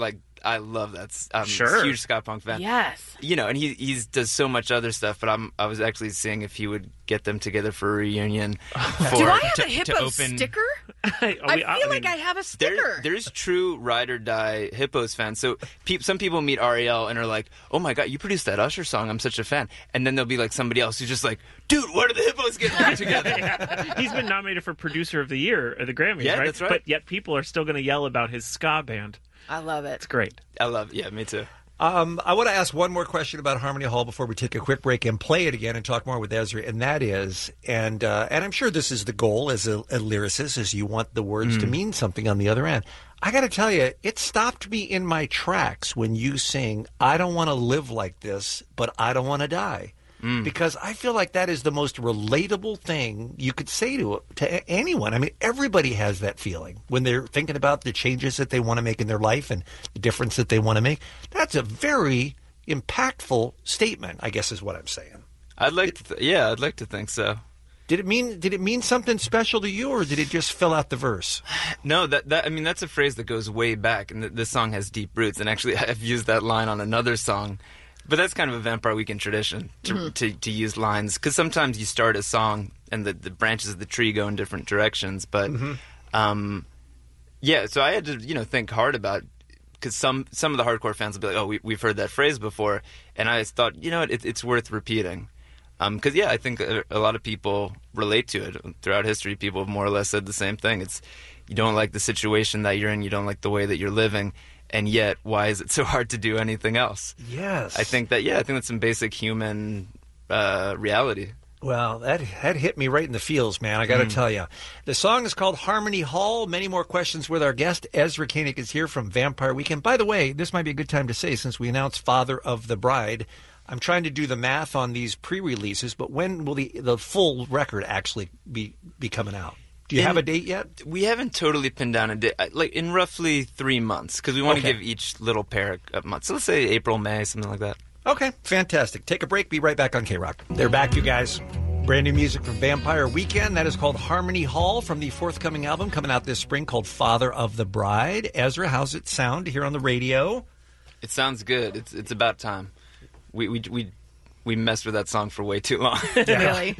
I love that. I'm sure. a huge ska punk fan. Yes. And he does so much other stuff, but I was actually seeing if he would get them together for a reunion. Do I have a Hippo sticker? I feel like I have a sticker. There's true ride or die Hippos fans. So some people meet Ariel and are like, "Oh my god, you produced that Usher song! I'm such a fan." And then there'll be like somebody else who's just like, "Dude, where do the Hippos get back together?" He's been nominated for Producer of the Year at the Grammys, Yeah, right? that's right. But yet people are still going to yell about his ska band. I love it. It's great. I love it. Yeah, me too. I want to ask one more question about Harmony Hall before we take a quick break and play it again and talk more with Ezra. And that is, and I'm sure this is the goal as a lyricist, is you want the words to mean something on the other end. I got to tell you, it stopped me in my tracks when you sing, "I don't want to live like this, but I don't want to die." Because I feel like that is the most relatable thing you could say to anyone. I mean, everybody has that feeling when they're thinking about the changes that they want to make in their life and the difference that they want to make. That's a very impactful statement, I guess is what I'm saying. I'd like to think so. Did it mean something special to you, or did it just fill out the verse? No, I mean, that's a phrase that goes way back, and this song has deep roots. And actually, I've used that line on another song, but that's kind of a Vampire Weekend tradition to use lines, because sometimes you start a song and the branches of the tree go in different directions. But yeah, so I had to think hard about, because some of the hardcore fans will be like, oh, we've heard that phrase before, and I thought, it's worth repeating. Because, I think a lot of people relate to it. Throughout history, people have more or less said the same thing. It's, you don't like the situation that you're in, you don't like the way that you're living, and yet, why is it so hard to do anything else? Yes. I think that's some basic human reality. Well, that hit me right in the feels, man. I got to tell you. The song is called Harmony Hall. Many more questions with our guest. Ezra Koenig is here from Vampire Weekend. By the way, this might be a good time to say, since we announced Father of the Bride, I'm trying to do the math on these pre-releases, but when will the full record actually be coming out? Do you have a date yet? We haven't totally pinned down a date. Like in roughly 3 months, because we want to give each little pair a month. So let's say April, May, something like that. Okay, fantastic. Take a break. Be right back on K-Rock. They're back, you guys. Brand new music from Vampire Weekend. That is called Harmony Hall from the forthcoming album coming out this spring called Father of the Bride. Ezra, how's it sound here on the radio? It sounds good. It's about time. We messed with that song for way too long. Really?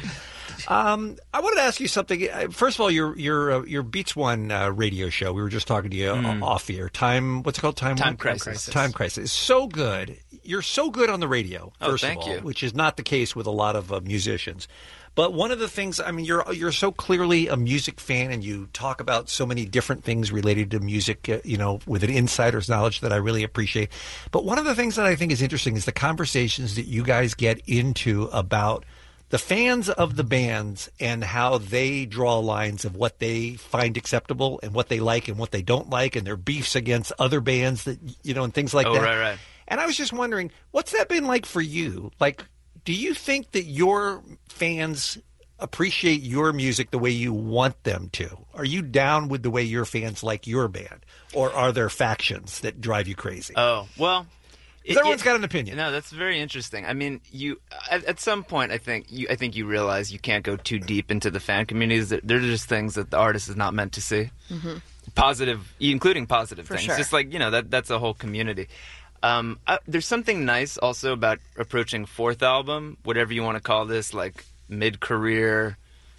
I wanted to ask you something. First of all, your Beats One radio show. We were just talking to you off air. What's it called? Time Crisis. Time Crisis. It's so good. You're so good on the radio. First thank of all, you. Which is not the case with a lot of musicians. But one of the things, I mean, you're so clearly a music fan, and you talk about so many different things related to music, with an insider's knowledge that I really appreciate. But one of the things that I think is interesting is the conversations that you guys get into about the fans of the bands and how they draw lines of what they find acceptable and what they like and what they don't like, and their beefs against other bands that, and things like that. Right. And I was just wondering, what's that been like for you? Like, do you think that your fans appreciate your music the way you want them to? Are you down with the way your fans like your band? Or are there factions that drive you crazy? Oh, well... Everyone's got an opinion. No, that's very interesting. I mean, you at some point, I think you realize you can't go too deep into the fan communities. They're just things that the artist is not meant to see. Mm-hmm. Positive, including positive things. Sure. Just like, that's a whole community. There's something nice also about approaching fourth album, whatever you want to call this, like mid-career,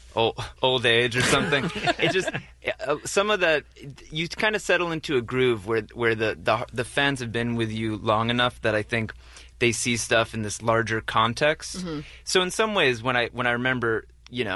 old age or something. It just some of that, you kind of settle into a groove where the fans have been with you long enough that I think they see stuff in this larger context. Mm-hmm. So in some ways, when I remember,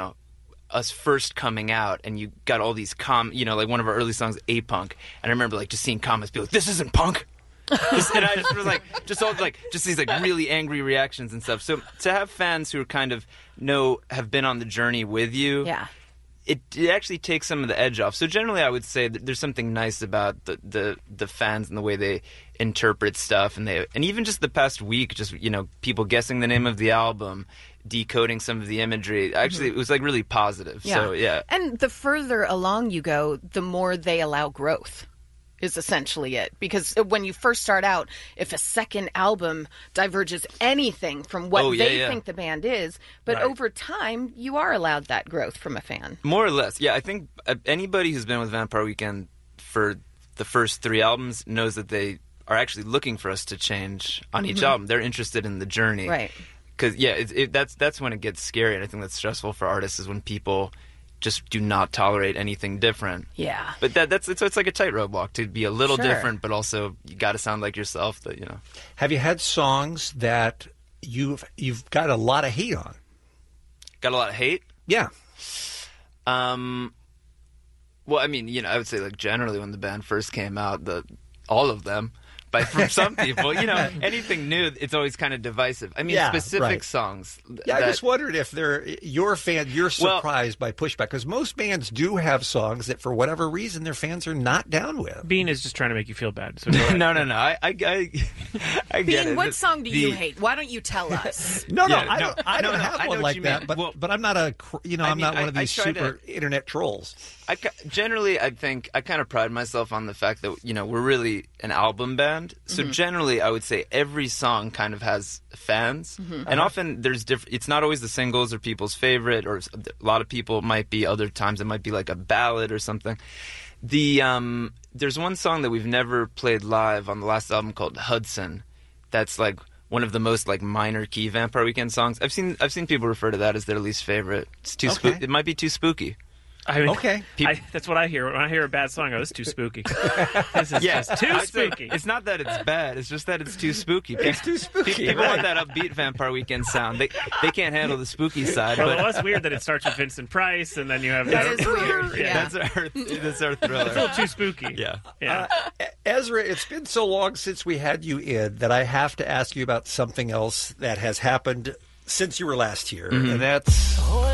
us first coming out, and you got all these like one of our early songs, A-Punk, and I remember just seeing comments be like, "This isn't punk." And I just was just these really angry reactions and stuff. So to have fans who are kind of have been on the journey with you, it actually takes some of the edge off. So generally, I would say that there's something nice about the fans and the way they interpret stuff, and even just the past week, just people guessing the name of the album, decoding some of the imagery. Actually, it was really positive. Yeah. So yeah, and the further along you go, the more they allow growth. Is essentially it. Because when you first start out, if a second album diverges anything from what they think the band is, but over time, you are allowed that growth from a fan. More or less. Yeah, I think anybody who's been with Vampire Weekend for the first 3 albums knows that they are actually looking for us to change on each album. They're interested in the journey. Right. Because, that's when it gets scary, and I think that's stressful for artists, is when people just do not tolerate anything different. Yeah. But it's like a tightrope walk to be a little different, but also you got to sound like yourself. Have you had songs that you've got a lot of hate on? Got a lot of hate? Yeah. Well, I mean, I would say generally when the band first came out, all of them. But from some people, anything new, it's always kind of divisive. I mean, specific songs. Yeah, I just wondered if you're surprised by pushback, because most bands do have songs that, for whatever reason, their fans are not down with. Bean is just trying to make you feel bad. So no. I get Bean, it. what song do you hate? Why don't you tell us? I don't have one like that. But I'm not I'm not one of these super internet trolls. Generally, I think I kind of pride myself on the fact that we're really an album band. band. So generally, I would say every song kind of has fans, and often there's different. It's not always the singles or people's favorite, or a lot of people might be. Other times it might be like a ballad or something. There's one song that we've never played live on the last album called Hudson. That's like one of the most like minor key Vampire Weekend songs. I've seen people refer to that as their least favorite. It's too it might be too spooky. I mean, that's what I hear. When I hear a bad song, I go, it's too spooky. This is just too spooky. It's not that it's bad. It's just that it's too spooky. It's too spooky. People want that upbeat Vampire Weekend sound. They can't handle the spooky side. Well, but it was weird that it starts with Vincent Price, and then you have... That is weird. Yeah. That's our thriller. It's a little too spooky. Yeah. Ezra, it's been so long since we had you in that I have to ask you about something else that has happened since you were last here, and that's...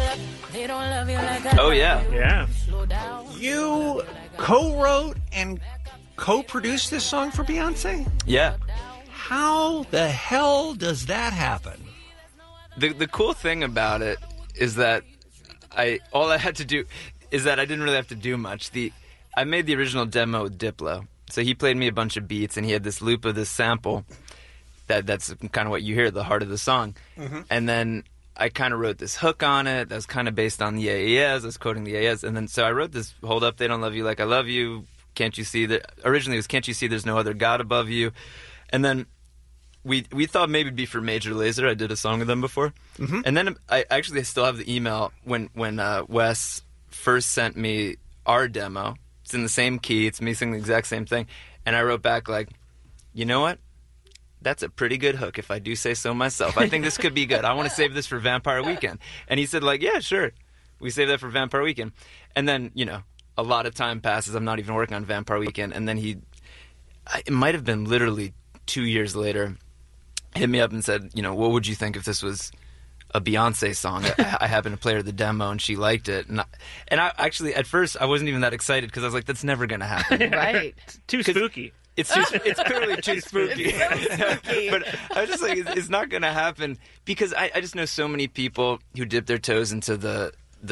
Oh, yeah. Yeah. You co-wrote and co-produced this song for Beyonce? Yeah. How the hell does that happen? The cool thing about it is that all I had to do is that I didn't really have to do much. I made the original demo with Diplo. So he played me a bunch of beats, and he had this loop of this sample that's kind of what you hear, the heart of the song. And then I kind of wrote this hook on it that was kind of based on the AES. I was quoting the AES. And then so I wrote this, hold up, they don't love you like I love you. Can't you see that? Originally it was, can't you see there's no other God above you? And then we thought maybe it'd be for Major Lazer. I did a song with them before. And then I actually still have the email when Wes first sent me our demo. It's in the same key. It's me singing the exact same thing. And I wrote back like, you know what? That's a pretty good hook, if I do say so myself. I think this could be good. I want to save this for Vampire Weekend. And he said, like, yeah, sure. We save that for Vampire Weekend. And then, a lot of time passes. I'm not even working on Vampire Weekend. And then it might have been literally 2 years later, hit me up and said, what would you think if this was a Beyonce song? I happened to play her the demo, and she liked it. And I actually, at first, I wasn't even that excited because I was like, that's never going to happen. Right. Too spooky. It's clearly too spooky. But I was just like, it's not going to happen because I just know so many people who dip their toes into the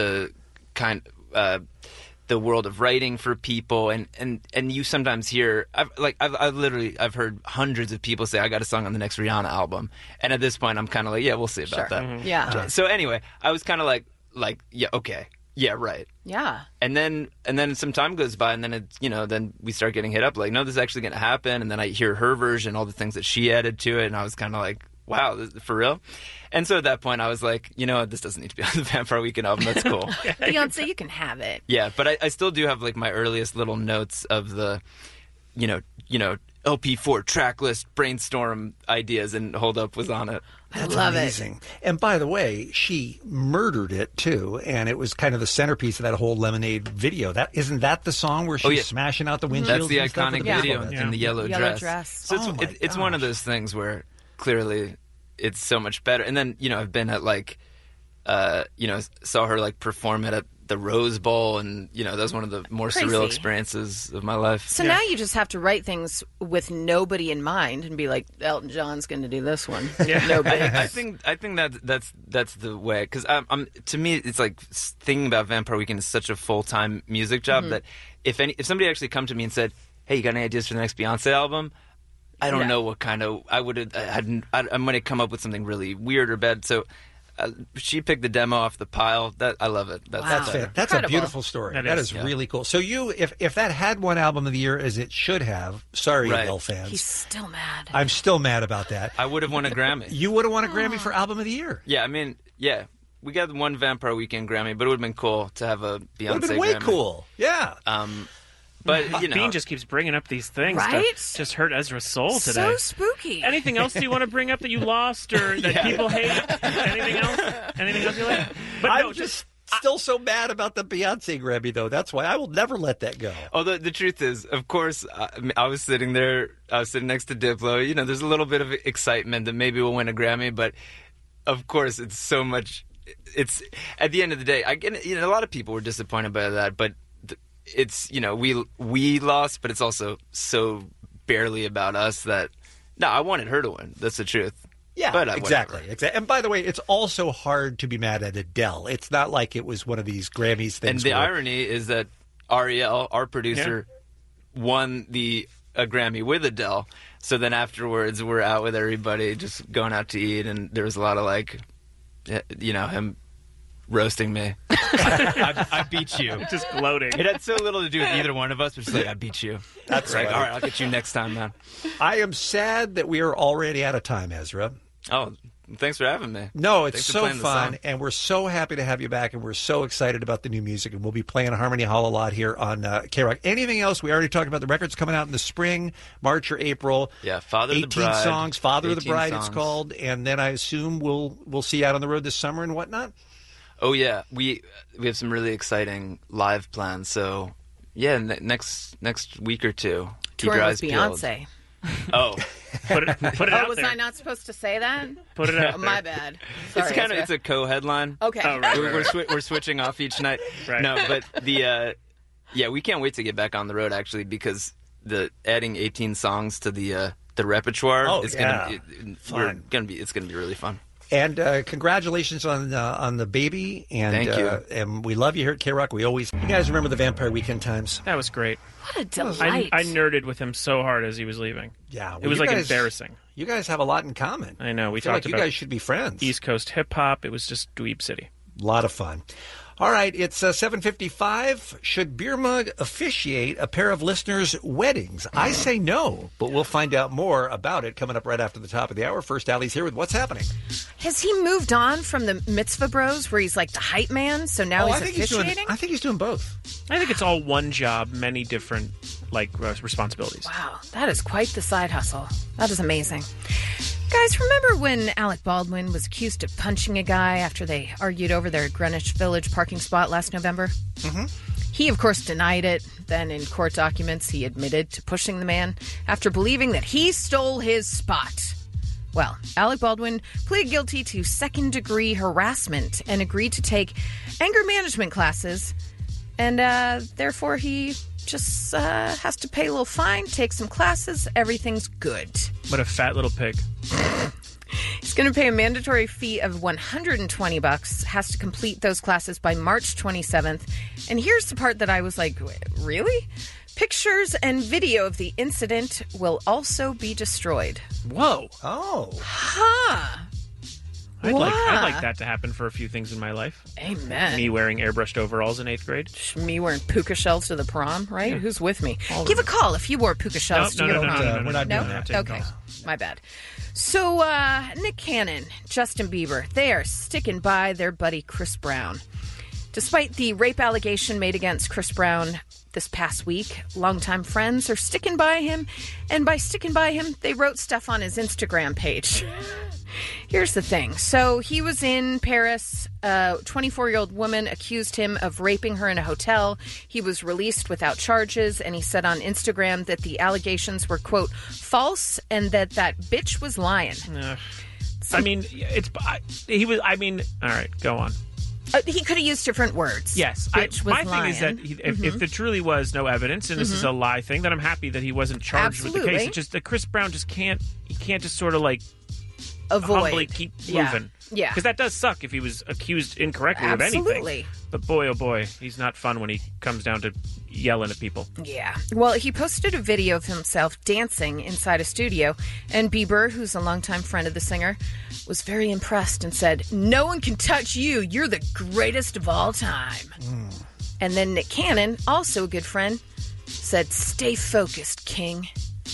world of writing for people, and you sometimes hear I've heard hundreds of people say I got a song on the next Rihanna album, and at this point I'm kind of like, yeah, we'll see about that. Yeah. So anyway, I was kind of like yeah, okay. Yeah, right. Yeah. And then some time goes by, and then then we start getting hit up like, no, this is actually going to happen. And then I hear her version, all the things that she added to it, and I was kind of like, wow, this, for real? And so at that point, I was like, you know what, this doesn't need to be on the Vampire Weekend album. That's cool. Beyonce, you can have it. Yeah, but I still do have like my earliest little notes of the, LP4 track list brainstorm ideas, and Hold Up was on it. That's love amazing. And by the way, she murdered it too, and it was kind of the centerpiece of that whole Lemonade video. Isn't that the song where she's smashing out the windshields? That's the and stuff iconic with the video baseball in the yellow dress. So it's one of those things where clearly it's so much better. And then I've been at saw her perform it at the Rose Bowl, and that was one of the more surreal experiences of my life. So now you just have to write things with nobody in mind and be like, Elton John's going to do this one. Yeah. Nobody. I think that's the way, because to me it's like thinking about Vampire Weekend is such a full-time music job that if somebody actually come to me and said, hey, you got any ideas for the next Beyonce album? I don't know what kind of I might have come up with something really weird or bad. So she picked the demo off the pile. That I love it. That's a beautiful story. That is really cool. So if that had won Album of the Year, as it should have, sorry, Adele fans. He's still mad. I'm still mad about that. I would have won a Grammy. You would have won a Grammy for Album of the Year. Yeah, I mean, yeah. We got one Vampire Weekend Grammy, but it would have been cool to have a Beyonce Grammy. Would have been way cool. Yeah. But Bean just keeps bringing up these things right? to just hurt Ezra's soul today. So spooky. Anything else you want to bring up that you lost or that people hate? Anything else? Anything else you like? But I'm just still so mad about the Beyonce Grammy, though. That's why I will never let that go. Oh, the truth is, of course, I was sitting there. I was sitting next to Diplo. There's a little bit of excitement that maybe we'll win a Grammy, but of course, it's so much. It's at the end of the day. I get a lot of people were disappointed by that, but. It's we lost, but it's also so barely about us that I wanted her to win. That's the truth. Yeah, but exactly. And by the way, it's also hard to be mad at Adele. It's not like it was one of these Grammys things. And the irony is that Ariel, our producer, won the a Grammy with Adele. So then afterwards, we're out with everybody, just going out to eat, and there was a lot of like, him roasting me. I beat you. Just gloating. It had so little to do with either one of us, but just like, I beat you. That's like, right. all right, I'll get you next time, man. I am sad that we are already out of time, Ezra. Oh, thanks for having me. No, it's Thanks for so playing the fun, song. and we're so happy to have you back, and we're so excited about the new music, and we'll be playing Harmony Hall a lot here on K-Rock. Anything else? We already talked about the records coming out in the spring, March or April. Yeah, Father of the 18 Bride. songs, Father of the 18 Bride songs. it's called, and then I assume we'll see you out on the road this summer and whatnot? Oh, yeah. We have some really exciting live plans, so yeah, next week or two. Keep Touring your with eyes peeled. Beyonce. Oh. Put it out was there. I not supposed to say that? Put it out Oh, my there. bad. Sorry, Ezra. It's a co-headline. Okay. Oh, right, We're switching off each night. Right. No, but we can't wait to get back on the road actually, because adding 18 songs to the repertoire is it's gonna be really fun. And congratulations on the baby. And, Thank you. And we love you here at K-Rock. You guys remember the Vampire Weekend times? That was great. What a delight. I nerded with him so hard as he was leaving. Yeah. It was you like guys- embarrassing. You guys have a lot in common. I know. We I feel talked like you about guys should be friends. East Coast hip hop. It was just Dweeb City. A lot of fun. All right, it's 7:55. Should Beer Mug officiate a pair of listeners' weddings? I say no, but we'll find out more about it coming up right after the top of the hour. First, Allie's here with What's Happening. Has he moved on from the Mitzvah Bros, where he's like the hype man? So now he's officiating. I think he's doing both. I think it's all one job, many different responsibilities. Wow, that is quite the side hustle. That is amazing. Guys, remember when Alec Baldwin was accused of punching a guy after they argued over their Greenwich Village parking spot last November? Mm-hmm. He, of course, denied it. Then in court documents, he admitted to pushing the man after believing that he stole his spot. Well, Alec Baldwin pleaded guilty to second-degree harassment and agreed to take anger management classes. And therefore, he just has to pay a little fine, take some classes. Everything's good. What a fat little pig. He's going to pay a mandatory fee of $120, has to complete those classes by March 27th. And here's the part that I was like, really? Pictures and video of the incident will also be destroyed. Whoa. Oh. Huh. I'd like that to happen for a few things in my life. Amen. Me wearing airbrushed overalls in 8th grade. Me wearing puka shells to the prom, right? Yeah. Who's with me? Give a call if you wore puka shells to your prom. We're not doing that. Okay. My bad. So, Nick Cannon, Justin Bieber, they are sticking by their buddy Chris Brown. Despite the rape allegation made against Chris Brown this past week, longtime friends are sticking by him. And by sticking by him, they wrote stuff on his Instagram page. Here's the thing. So he was in Paris. A 24-year-old woman accused him of raping her in a hotel. He was released without charges, and he said on Instagram that the allegations were, quote, false, and that bitch was lying. I mean, all right, go on. He could have used different words. Yes. Bitch was my lying. thing is that if there truly was no evidence, and this is a lie thing, then I'm happy that he wasn't charged with the case. It's just that Chris Brown just can't just sort of like humbly keep moving. Yeah. Because that does suck if he was accused incorrectly of anything. Absolutely. But boy, oh boy, he's not fun when he comes down to yelling at people. Yeah. Well, he posted a video of himself dancing inside a studio, and Bieber, who's a longtime friend of the singer, was very impressed and said, "No one can touch you. You're the greatest of all time." And then Nick Cannon, also a good friend, said, "Stay focused, King."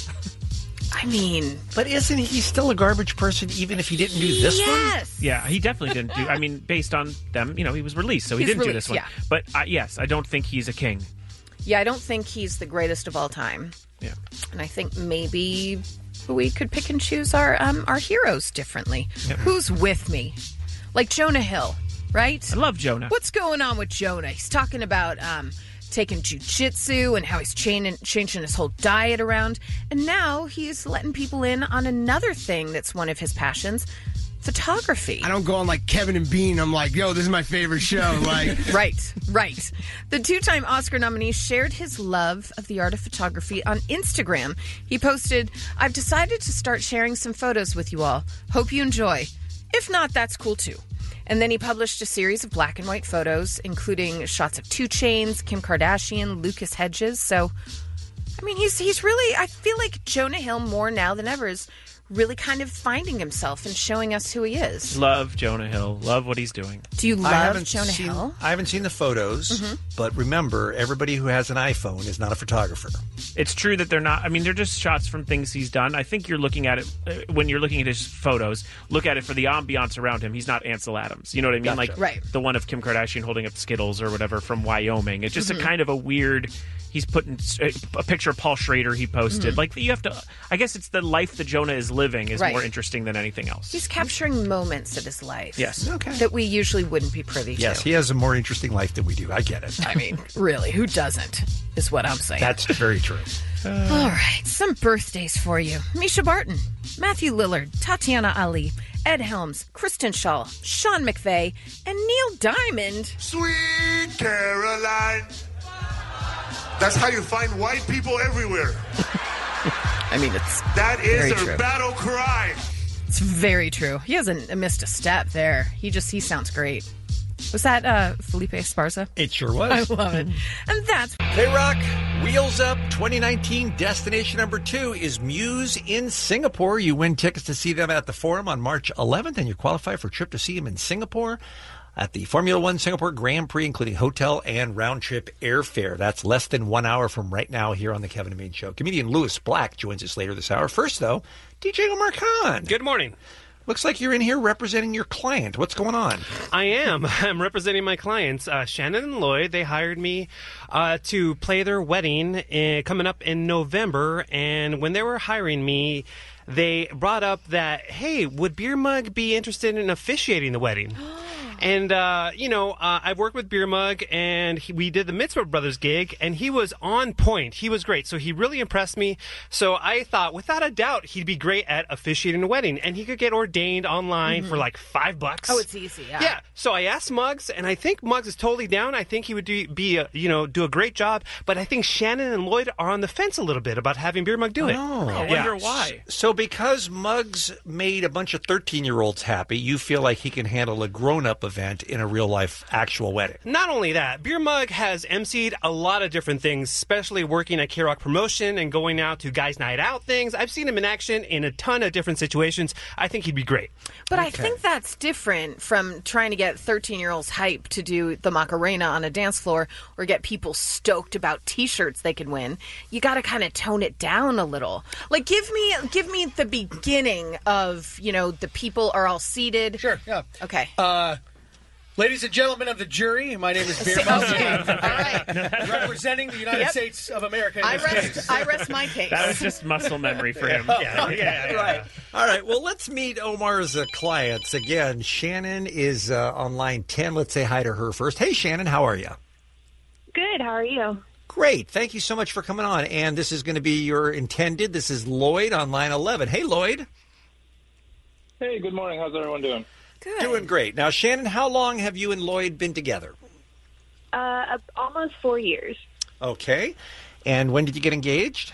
I mean... But isn't he still a garbage person even if he didn't do this one? Yeah, he definitely didn't do... I mean, based on them, he was released, so he He's didn't do released, this one. yeah. But yes, I don't think he's a king. Yeah, I don't think he's the greatest of all time. Yeah. And I think maybe we could pick and choose our heroes differently. Yep. Who's with me? Like Jonah Hill, right? I love Jonah. What's going on with Jonah? He's talking about taking jiu-jitsu and how he's changing his whole diet around. And now he's letting people in on another thing that's one of his passions, photography. I don't go on like Kevin and Bean. I'm like, yo, this is my favorite show. Like, Right. The two-time Oscar nominee shared his love of the art of photography on Instagram. He posted, "I've decided to start sharing some photos with you all. Hope you enjoy. If not, that's cool too." And then he published a series of black and white photos, including shots of 2 Chainz, Kim Kardashian, Lucas Hedges. So, I mean, he's really, I feel like Jonah Hill more now than ever is really kind of finding himself and showing us who he is. Love Jonah Hill. Love what he's doing. Do you love Jonah Hill? I haven't seen the photos, but remember, everybody who has an iPhone is not a photographer. It's true that they're not. I mean, they're just shots from things he's done. I think you're looking at it when you're looking at his photos. Look at it for the ambiance around him. He's not Ansel Adams. You know what I mean? Gotcha. Like the one of Kim Kardashian holding up Skittles or whatever from Wyoming. It's just a kind of a weird. He's putting a picture of Paul Schrader he posted. Like you have to. I guess it's the life that Jonah is living is more interesting than anything else. He's capturing moments of his life. Yes. Okay. That we usually wouldn't be privy to. Yes, he has a more interesting life than we do. I get it. I mean, really, who doesn't? Is what I'm saying. That's very true. All right, some birthdays for you. Misha Barton, Matthew Lillard, Tatiana Ali, Ed Helms, Kristen Shaw, Sean McVeigh, and Neil Diamond. Sweet Caroline. That's how you find white people everywhere. I mean, that is very their true. battle cry. It's very true. He hasn't missed a step there. He sounds great. Was that Felipe Esparza? It sure was. I love it. And that's K-Rock, Wheels Up 2019 destination number 2 is Muse in Singapore. You win tickets to see them at the Forum on March 11th, and you qualify for a trip to see them in Singapore at the Formula One Singapore Grand Prix, including hotel and round-trip airfare. That's less than 1 hour from right now here on the Kevin and Bean Show. Comedian Lewis Black joins us later this hour. First, though, DJ Omar Khan. Good morning. Looks like you're in here representing your client. What's going on? I am. I'm representing my clients. Shannon and Lloyd, they hired me to play their wedding coming up in November. And when they were hiring me, they brought up that, hey, would Beer Mug be interested in officiating the wedding? And, I've worked with Beer Mug, and we did the Mitzvah Brothers gig, and he was on point. He was great. So he really impressed me. So I thought, without a doubt, he'd be great at officiating a wedding. And he could get ordained online for like $5. Oh, it's easy, yeah. Yeah. So I asked Muggs, and I think Muggs is totally down. I think he would do a great job. But I think Shannon and Lloyd are on the fence a little bit about having Beer Mug do it. I wonder why. So because Muggs made a bunch of 13-year-olds happy, you feel like he can handle a grown-up event in a real-life actual wedding. Not only that, Beer Mug has emceed a lot of different things, especially working at K-Rock Promotion and going out to Guys Night Out things. I've seen him in action in a ton of different situations. I think he'd be great. But I think that's different from trying to get 13-year-olds hyped to do the Macarena on a dance floor or get people stoked about T-shirts they could win. You got to kind of tone it down a little. Like, give me the beginning of, the people are all seated. Sure, yeah. Okay. Ladies and gentlemen of the jury, my name is Beer Mug. All right. Representing the United States of America. I rest my case. That was just muscle memory for him. Right. All right. Well, let's meet Omar's clients. Again, Shannon is on line 10. Let's say hi to her first. Hey, Shannon, how are you? Good. How are you? Great. Thank you so much for coming on. And this is going to be your intended. This is Lloyd on line 11. Hey, Lloyd. Hey, good morning. How's everyone doing? Good. Doing great. Now, Shannon, how long have you and Lloyd been together? Almost 4 years. Okay. And when did you get engaged?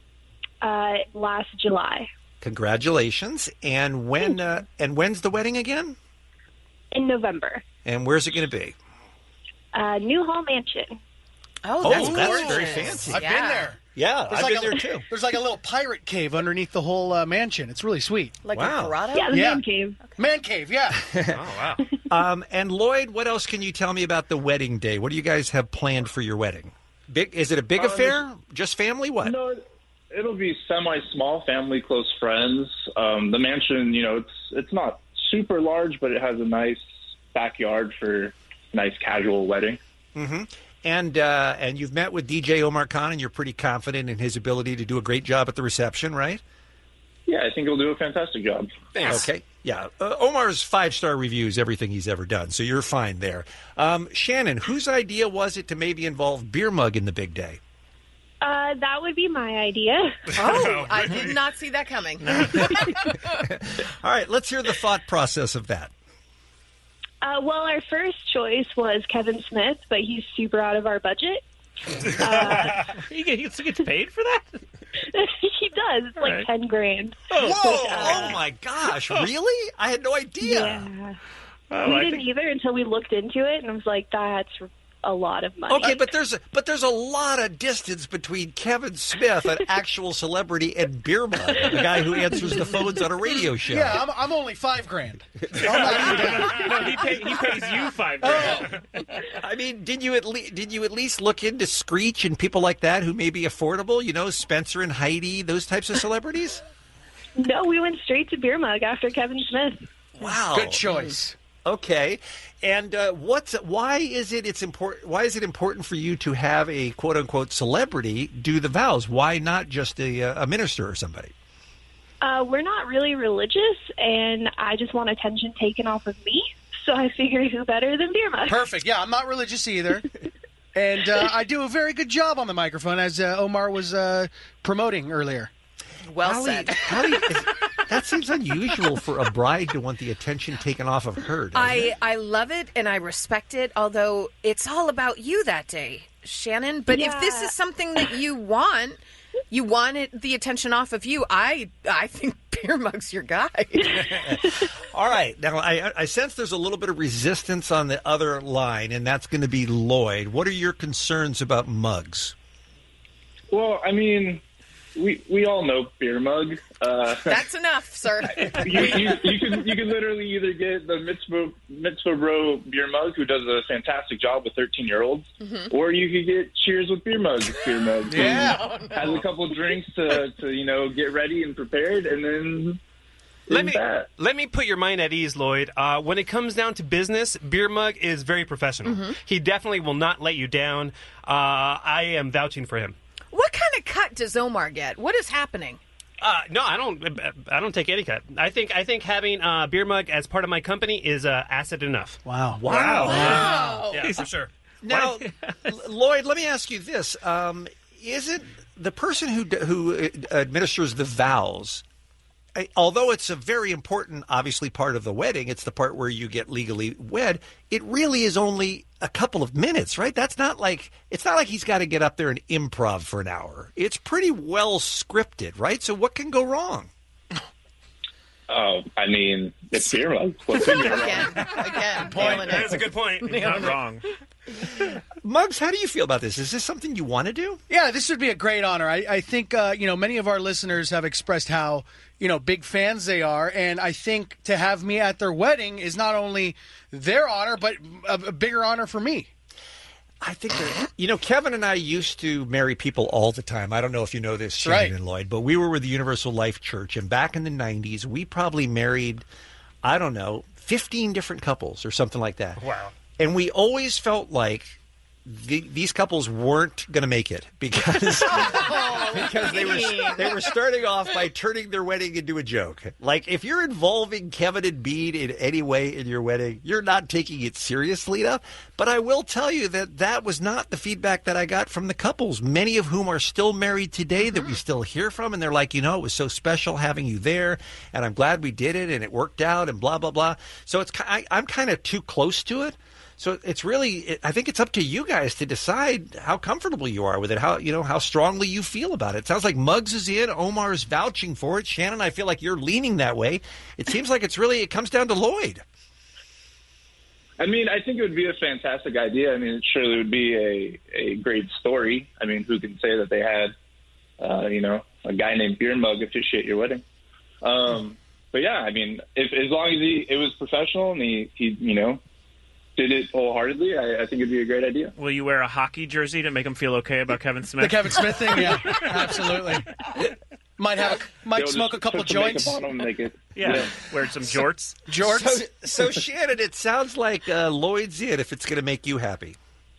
Last July. Congratulations. And when's the wedding again? In November. And where's it going to be? New Hall Mansion. Oh, that's very fancy. I've been there. Yeah, There's I've like been there too. There's like a little pirate cave underneath the whole mansion. It's really sweet. Like Wow. a grotto? Yeah, the man cave. Man cave, yeah. Oh, wow. And Lloyd, what else can you tell me about the wedding day? What do you guys have planned for your wedding? Is it a big affair? Just family? What? No, it'll be semi-small, family, close friends. The mansion, it's not super large, but it has a nice backyard for a nice casual wedding. Mm-hmm. And you've met with DJ Omar Khan, and you're pretty confident in his ability to do a great job at the reception, right? Yeah, I think he'll do a fantastic job. Thanks. Okay. Yeah. Omar's 5-star reviews everything he's ever done, so you're fine there. Shannon, whose idea was it to maybe involve Beer Mug in the big day? That would be my idea. Oh, I did not see that coming. All right, let's hear the thought process of that. Well, our first choice was Kevin Smith, but he's super out of our budget. He gets paid for that? He does. It's like $10,000. Whoa! Oh my gosh! Really? I had no idea. Yeah. We didn't either until we looked into it, and I was like, that's a lot of money. Okay, but there's a lot of distance between Kevin Smith, an actual celebrity, and Beer Mug, the guy who answers the phones on a radio show. Yeah, I'm only $5,000. No, he pays you $5,000. I mean, did you at least look into Screech and people like that who may be affordable? You know, Spencer and Heidi, those types of celebrities. No, we went straight to Beer Mug after Kevin Smith. Wow, good choice. Okay, and why is it important for you to have a quote unquote celebrity do the vows? Why not just a minister or somebody? We're not really religious, and I just want attention taken off of me. So I figured who better than Beer Mug? Perfect. Yeah, I'm not religious either. And I do a very good job on the microphone, as Omar was promoting earlier. Well said. That seems unusual for a bride to want the attention taken off of her. I love it and I respect it, although it's all about you that day, Shannon. But if this is something that you want the attention off of you, I think Beer Mug's your guy. All right. Now, I sense there's a little bit of resistance on the other line, and that's going to be Lloyd. What are your concerns about Mugs? Well, I mean, we all know Beer Mug. That's enough, sir. You can literally either get the Mitzvah Bro Beer Mug, who does a fantastic job with 13-year-olds, or you could get Cheers with Beer Mug. Beer Mug, yeah, has a couple of drinks to get ready and prepared, and then. Let me put your mind at ease, Lloyd. When it comes down to business, Beer Mug is very professional. He definitely will not let you down. I am vouching for him. What kind of cut does Omar get? What is happening? No, I don't take any cut. I think having Beer Mug as part of my company is asset enough. Wow. Yeah, for sure. Now, Lloyd, let me ask you this: is it the person who administers the vows? Although it's a very important, obviously, part of the wedding, it's the part where you get legally wed. It really is only a couple of minutes, right? It's not like he's got to get up there and improv for an hour. It's pretty well scripted, right? So what can go wrong? Oh, I mean, it's Beer Mug. What's in your Again, that is a good point. He's not wrong. Muggs, how do you feel about this? Is this something you want to do? Yeah, this would be a great honor. I think many of our listeners have expressed how big fans they are, and I think to have me at their wedding is not only their honor, but a bigger honor for me. I think Kevin and I used to marry people all the time. I don't know if you know this, Shannon and Lloyd, but we were with the Universal Life Church, and back in the 90s, we probably married, 15 different couples or something like that. Wow. And we always felt like these couples weren't going to make it because they were starting off by turning their wedding into a joke. Like, if you're involving Kevin and Bean in any way in your wedding, you're not taking it seriously enough. But I will tell you that was not the feedback that I got from the couples, many of whom are still married today that we still hear from. And they're like, it was so special having you there, and I'm glad we did it, and it worked out, and blah, blah, blah. So I'm kind of too close to it. So it's really, I think it's up to you guys to decide how comfortable you are with it, how strongly you feel about it. It sounds like Muggs is in, Omar's vouching for it. Shannon, I feel like you're leaning that way. It seems like it comes down to Lloyd. I mean, I think it would be a fantastic idea. I mean, it surely would be a great story. I mean, who can say that they had, a guy named Beer Mug officiate your wedding? But yeah, I mean, as long as it was professional and he did it wholeheartedly, I think it'd be a great idea. Will you wear a hockey jersey to make him feel okay about Kevin Smith? The Kevin Smith thing, yeah, absolutely. Might smoke a couple of joints. Wear some jorts. So Shannon, it sounds like Lloyd's in if it's going to make you happy.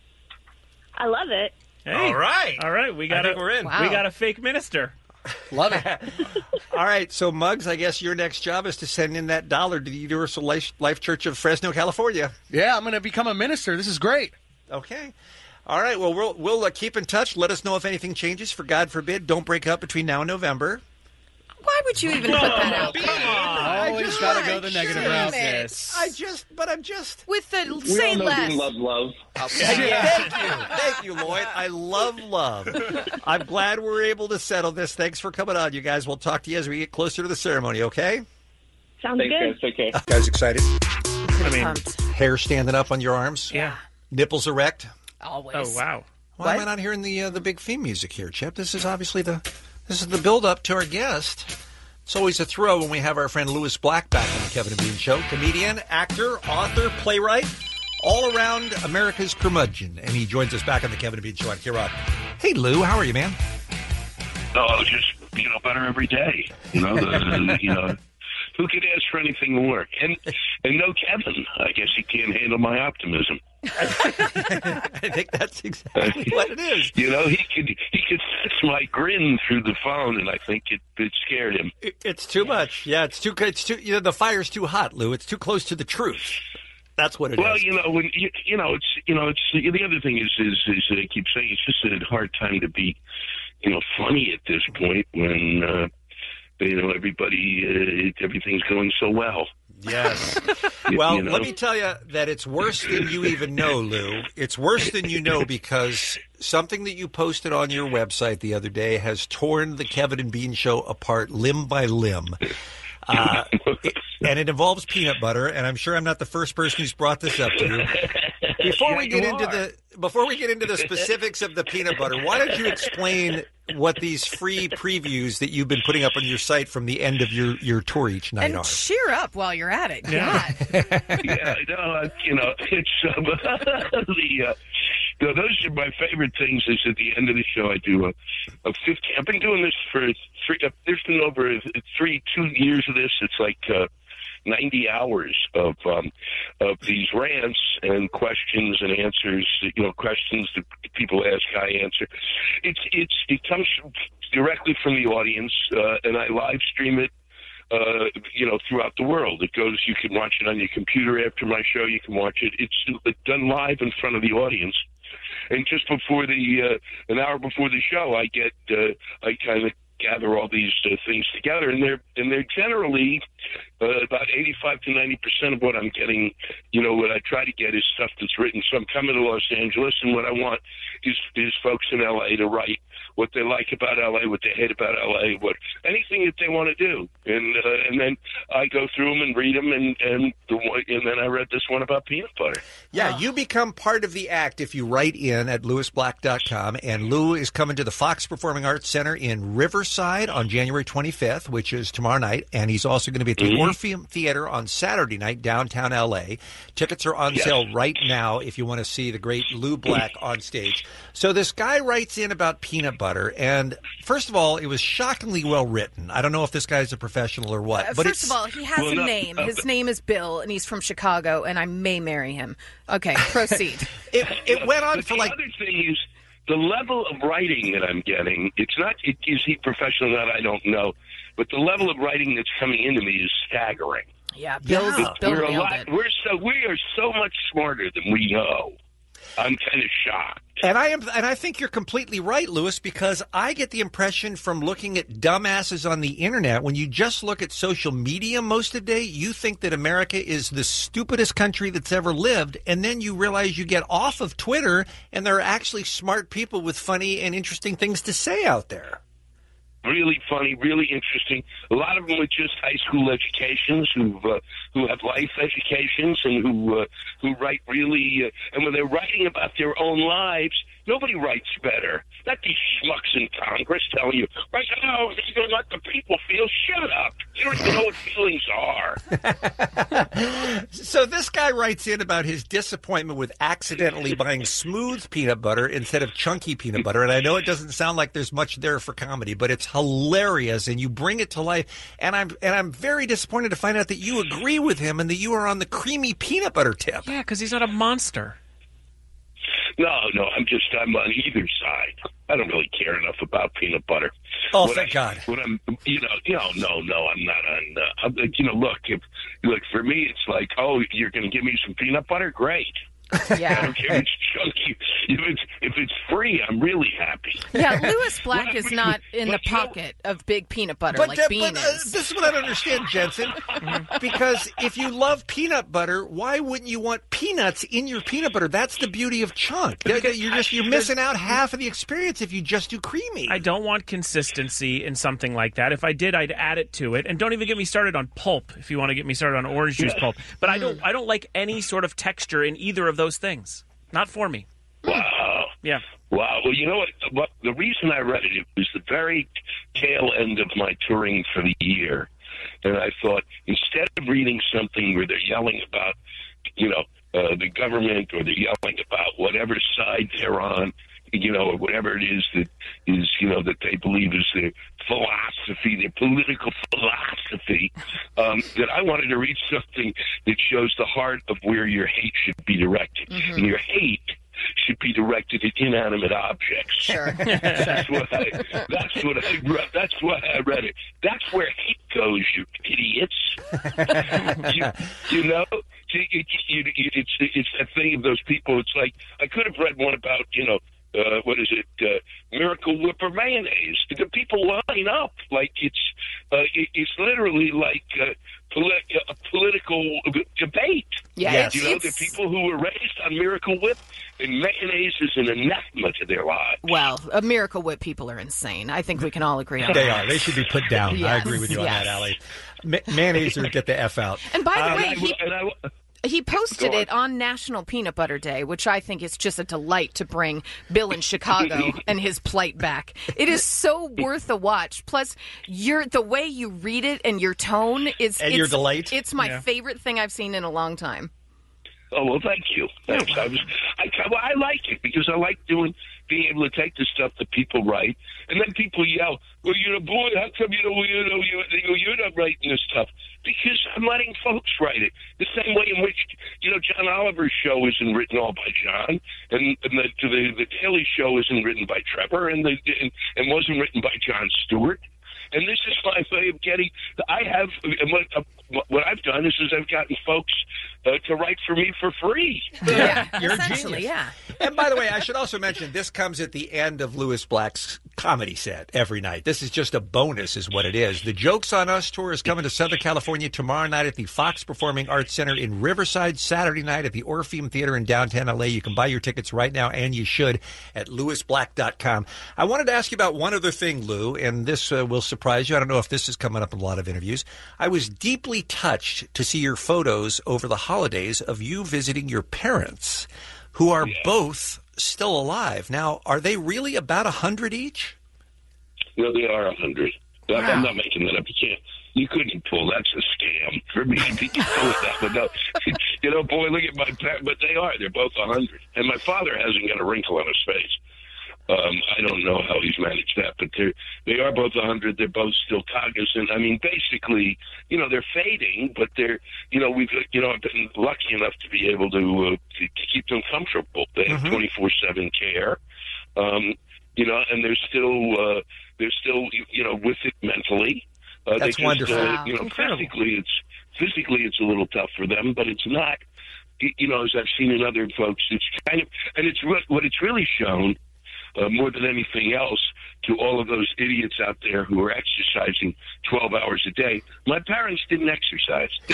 I love it. Hey. All right. We got we're in. We got a fake minister. Love it. All right, so Muggs, I guess your next job is to send in that $1 to the Universal Life Church of Fresno, California. Yeah, I'm going to become a minister. This is great. Okay. All right, well, we'll keep in touch. Let us know if anything changes. For God forbid, don't break up between now and November. Why would you even put that out there? Always got to go the negative route. I'm just with the we say all know less. Dean loves love. Thank you, Lloyd. I love love. I'm glad we're able to settle this. Thanks for coming on, you guys. We'll talk to you as we get closer to the ceremony. Okay? Sounds good. Guys, take care. Guys, excited? I mean, hair standing up on your arms. Yeah. Nipples erect. Always. Oh, wow. Why am I not hearing the big theme music here, Chip? This is obviously the build-up to our guest. It's always a thrill when we have our friend Lewis Black back on the Kevin and Bean Show. Comedian, actor, author, playwright, all around America's curmudgeon. And he joins us back on the Kevin and Bean Show on K-Rock. Hey, Lou, how are you, man? Oh, just, better every day. Who could ask for anything more? And no Kevin. I guess he can't handle my optimism. I think that's exactly what it is. He could sense my grin through the phone, and I think it scared him. It's too much. Yeah, it's too. The fire's too hot, Lou. It's too close to the truth. That's what it is. Well, when it's the other thing is I keep saying it's just a hard time to be, funny at this point when everything's going so well. Yes. Well, let me tell you that it's worse than you even know, Lou. It's worse than you know because something that you posted on your website the other day has torn the Kevin and Bean Show apart limb by limb. And it involves peanut butter, and I'm sure I'm not the first person who's brought this up to you. Before we get into the specifics of the peanut butter, why don't you explain what these free previews that you've been putting up on your site from the end of your tour each night and are? Cheer up while you're at it. Yeah, it's those are my favorite things. Is at the end of the show I do a 50. I've been doing this for 3. There's been over 2 years of this. It's like 90 hours of these rants and questions and answers. Questions that people ask, I answer. It comes directly from the audience, and I live stream it. Throughout the world. It goes. You can watch it on your computer after my show. You can watch it. It's done live in front of the audience. And just before an hour before the show, I kind of gather all these things together, and they're generally about 85 to 90% of what I'm getting. What I try to get is stuff that's written. So I'm coming to Los Angeles, and what I want is folks in LA to write what they like about LA, what they hate about LA, anything that they want to do, and then I go through them and read them, and then I read this one about peanut butter. Yeah, you become part of the act if you write in at lewisblack.com, and Lou is coming to the Fox Performing Arts Center in Riverside on January 25th, which is tomorrow night, and he's also going to be at the Orpheum Theater on Saturday night, downtown LA. Tickets are on sale right now if you want to see the great Lou Black on stage. So this guy writes in about peanut butter, and first of all, it was shockingly well written. I don't know if this guy's a professional or what. But first of all, he has a name. His name is Bill, and he's from Chicago, and I may marry him. Okay, proceed. It went on for like... The other thing is the level of writing that I'm getting. It's not, is he professional or not, I don't know. But the level of writing that's coming into me is staggering. Yeah, Bill nailed it. We are so much smarter than we know. I'm kind of shocked. And I think you're completely right, Lewis, because I get the impression from looking at dumbasses on the internet, when you just look at social media most of the day, you think that America is the stupidest country that's ever lived, and then you realize you get off of Twitter and there are actually smart people with funny and interesting things to say out there. Really funny, really interesting. A lot of them with just high school educations, who have life educations, and who write really. And when they're writing about their own lives, nobody writes better. Not these schmucks in Congress telling you, right now, you're going to let the people feel. Shut up. You don't even know what feelings are. So this guy writes in about his disappointment with accidentally buying smooth peanut butter instead of chunky peanut butter. And I know it doesn't sound like there's much there for comedy, but it's hilarious, and you bring it to life. And I'm very disappointed to find out that you agree with him and that you are on the creamy peanut butter tip. Yeah, because he's not a monster. No, I'm on either side. I don't really care enough about peanut butter. Oh, thank God. When I'm, no, I'm not on. Look, for me, it's like, oh, you're going to give me some peanut butter? Great. Yeah. I don't care if it's chunky. If it's free, I'm really happy. Yeah, Lewis Black is not in the pocket of big peanut butter like Bean is. This is what I don't understand, Jensen. Because if you love peanut butter, why wouldn't you want peanuts in your peanut butter? That's the beauty of chunk. You're missing out half of the experience if you just do creamy. I don't want consistency in something like that. If I did, I'd add it to it. And don't even get me started on pulp if you want to get me started on orange juice pulp. But I don't like any sort of texture in either of those things. Not for me. Wow. Yeah. Wow. Well, you know what? The reason I read it was the very tail end of my touring for the year. And I thought, instead of reading something where they're yelling about, the government, or they're yelling about whatever side they're on, or whatever it is that is, that they believe is their philosophy, their political philosophy, that I wanted to read something that shows the heart of where your hate should be directed. Mm-hmm. And your hate should be directed at inanimate objects. Sure. That's why I read it. That's where hate goes, you idiots. It's that thing of those people. It's like, I could have read one about, Miracle Whip or mayonnaise. The people line up like it's literally like a political debate. Yes. The people who were raised on Miracle Whip, and mayonnaise is an anathema to their lives. Well, Miracle Whip people are insane. I think we can all agree on They that. are. They should be put down. Yes. I agree with you on that, Allie. Mayonnaise or get the F out. And by the way, he posted it on National Peanut Butter Day, which I think is just a delight to bring Bill in Chicago and his plight back. It is so worth a watch. Plus, the way you read it and your tone is... And your delight. It's my favorite thing I've seen in a long time. Oh, well, thank you. Thanks. I like it because I like being able to take the stuff that people write, and then people yell, "Well, boy, how come you're not writing this stuff?" Because I'm letting folks write it. The same way in which John Oliver's show isn't written all by John, and the Daily Show isn't written by Trevor, and wasn't written by Jon Stewart. And this is my way of getting. What I've done is I've gotten folks to write for me for free. Yeah, you're a essentially, genius. yeah. And by the way, I should also mention this comes at the end of Lewis Black's comedy set every night. This is just a bonus, is what it is. The Jokes on Us tour is coming to Southern California tomorrow night at the Fox Performing Arts Center in Riverside, Saturday night at the Orpheum Theater in downtown LA. You can buy your tickets right now, and you should, at lewisblack.com. I wanted to ask you about one other thing, Lou, and this will surprise you. I don't know if this is coming up in a lot of interviews. I was deeply touched to see your photos over the holidays of you visiting your parents, who are both still alive. Now, are they really about 100 each? No, they are 100. Wow. I'm not making that up. You couldn't pull. That's a scam for me. You can pull that, but no. Boy, look at my parents. But they are. They're both 100. And my father hasn't got a wrinkle on his face. I don't know how he's managed that, but they are both 100. They're both still cognizant. I mean, basically, they're fading, but they're, I've been lucky enough to be able to keep them comfortable. They have 24/7 care, and they're still with it mentally. That's wonderful. Physically, it's a little tough for them, but it's not. As I've seen in other folks, it's kind of, and it's what it's really shown. More than anything else, to all of those idiots out there who are exercising 12 hours a day. My parents didn't exercise. This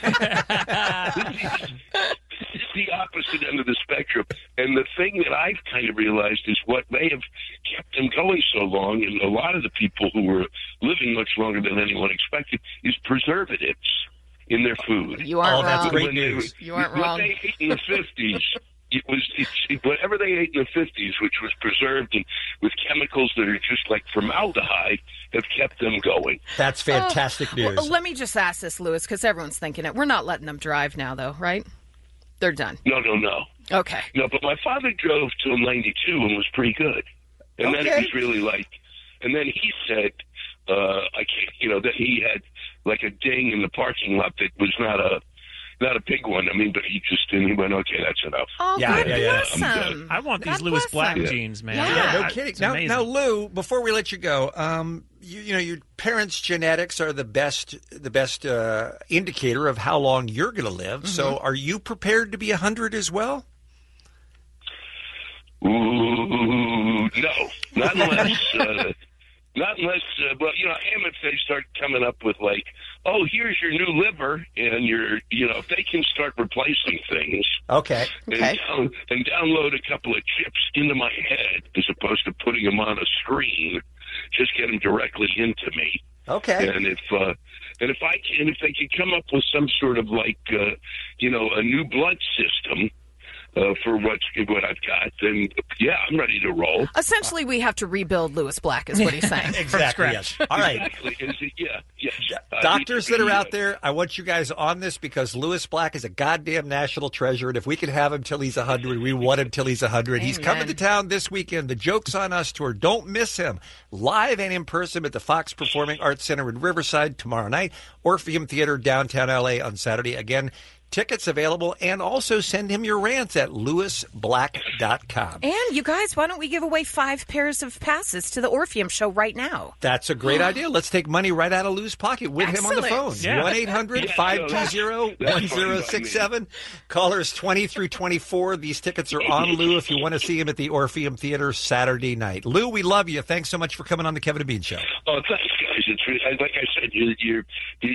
is the opposite end of the spectrum. And the thing that I've kind of realized is what may have kept them going so long, and a lot of the people who were living much longer than anyone expected, is preservatives in their food. You aren't wrong. That's great news. You aren't what wrong. they ate in the 50s. Whatever they ate in the 50s, which was preserved and with chemicals that are just like formaldehyde, have kept them going. That's fantastic news. Well, let me just ask this, Lewis, because everyone's thinking it. We're not letting them drive now, though, right? They're done. No. Okay. No, but my father drove till 92 and was pretty good. And then it was really like, and then he said, that he had like a ding in the parking lot that was not a big one. I mean, but he went, okay, that's enough. Oh, God bless him. I want these God Lewis bless Black him. jeans, man. Yeah. No kidding. It's Now, amazing. Lou, before we let you go, your parents' genetics are the best indicator of how long you're going to live. So, are you prepared to be 100 as well? Ooh, no, not unless. Not unless, I am if they start coming up with like, oh, here's your new liver, and if they can start replacing things. Okay. And download a couple of chips into my head as opposed to putting them on a screen, just get them directly into me. Okay. And if they can come up with some sort of like, a new blood system for what I've got. And yeah, I'm ready to roll. Essentially, we have to rebuild Lewis Black, is what he's saying. Exactly. Yes. All right. Exactly. Yes. Doctors that are out there, I want you guys on this because Lewis Black is a goddamn national treasure. And if we can have him till he's 100, we want him till he's 100. He's coming to town this weekend. The Joke's on Us tour. Don't miss him. Live and in person at the Fox Performing Arts Center in Riverside tomorrow night. Orpheum Theater, downtown LA on Saturday. Again, tickets available, and also send him your rants at lewisblack.com. And you guys, why don't we give away 5 pairs of passes to the Orpheum show right now? That's a great idea. Let's take money right out of Lou's pocket with him on the phone. Yeah. 1-800-520-1067. Callers 20 through 24. These tickets are on Lou if you want to see him at the Orpheum Theater Saturday night. Lou, we love you. Thanks so much for coming on the Kevin and Bean Show. Oh, thanks, guys. It's like I said, you're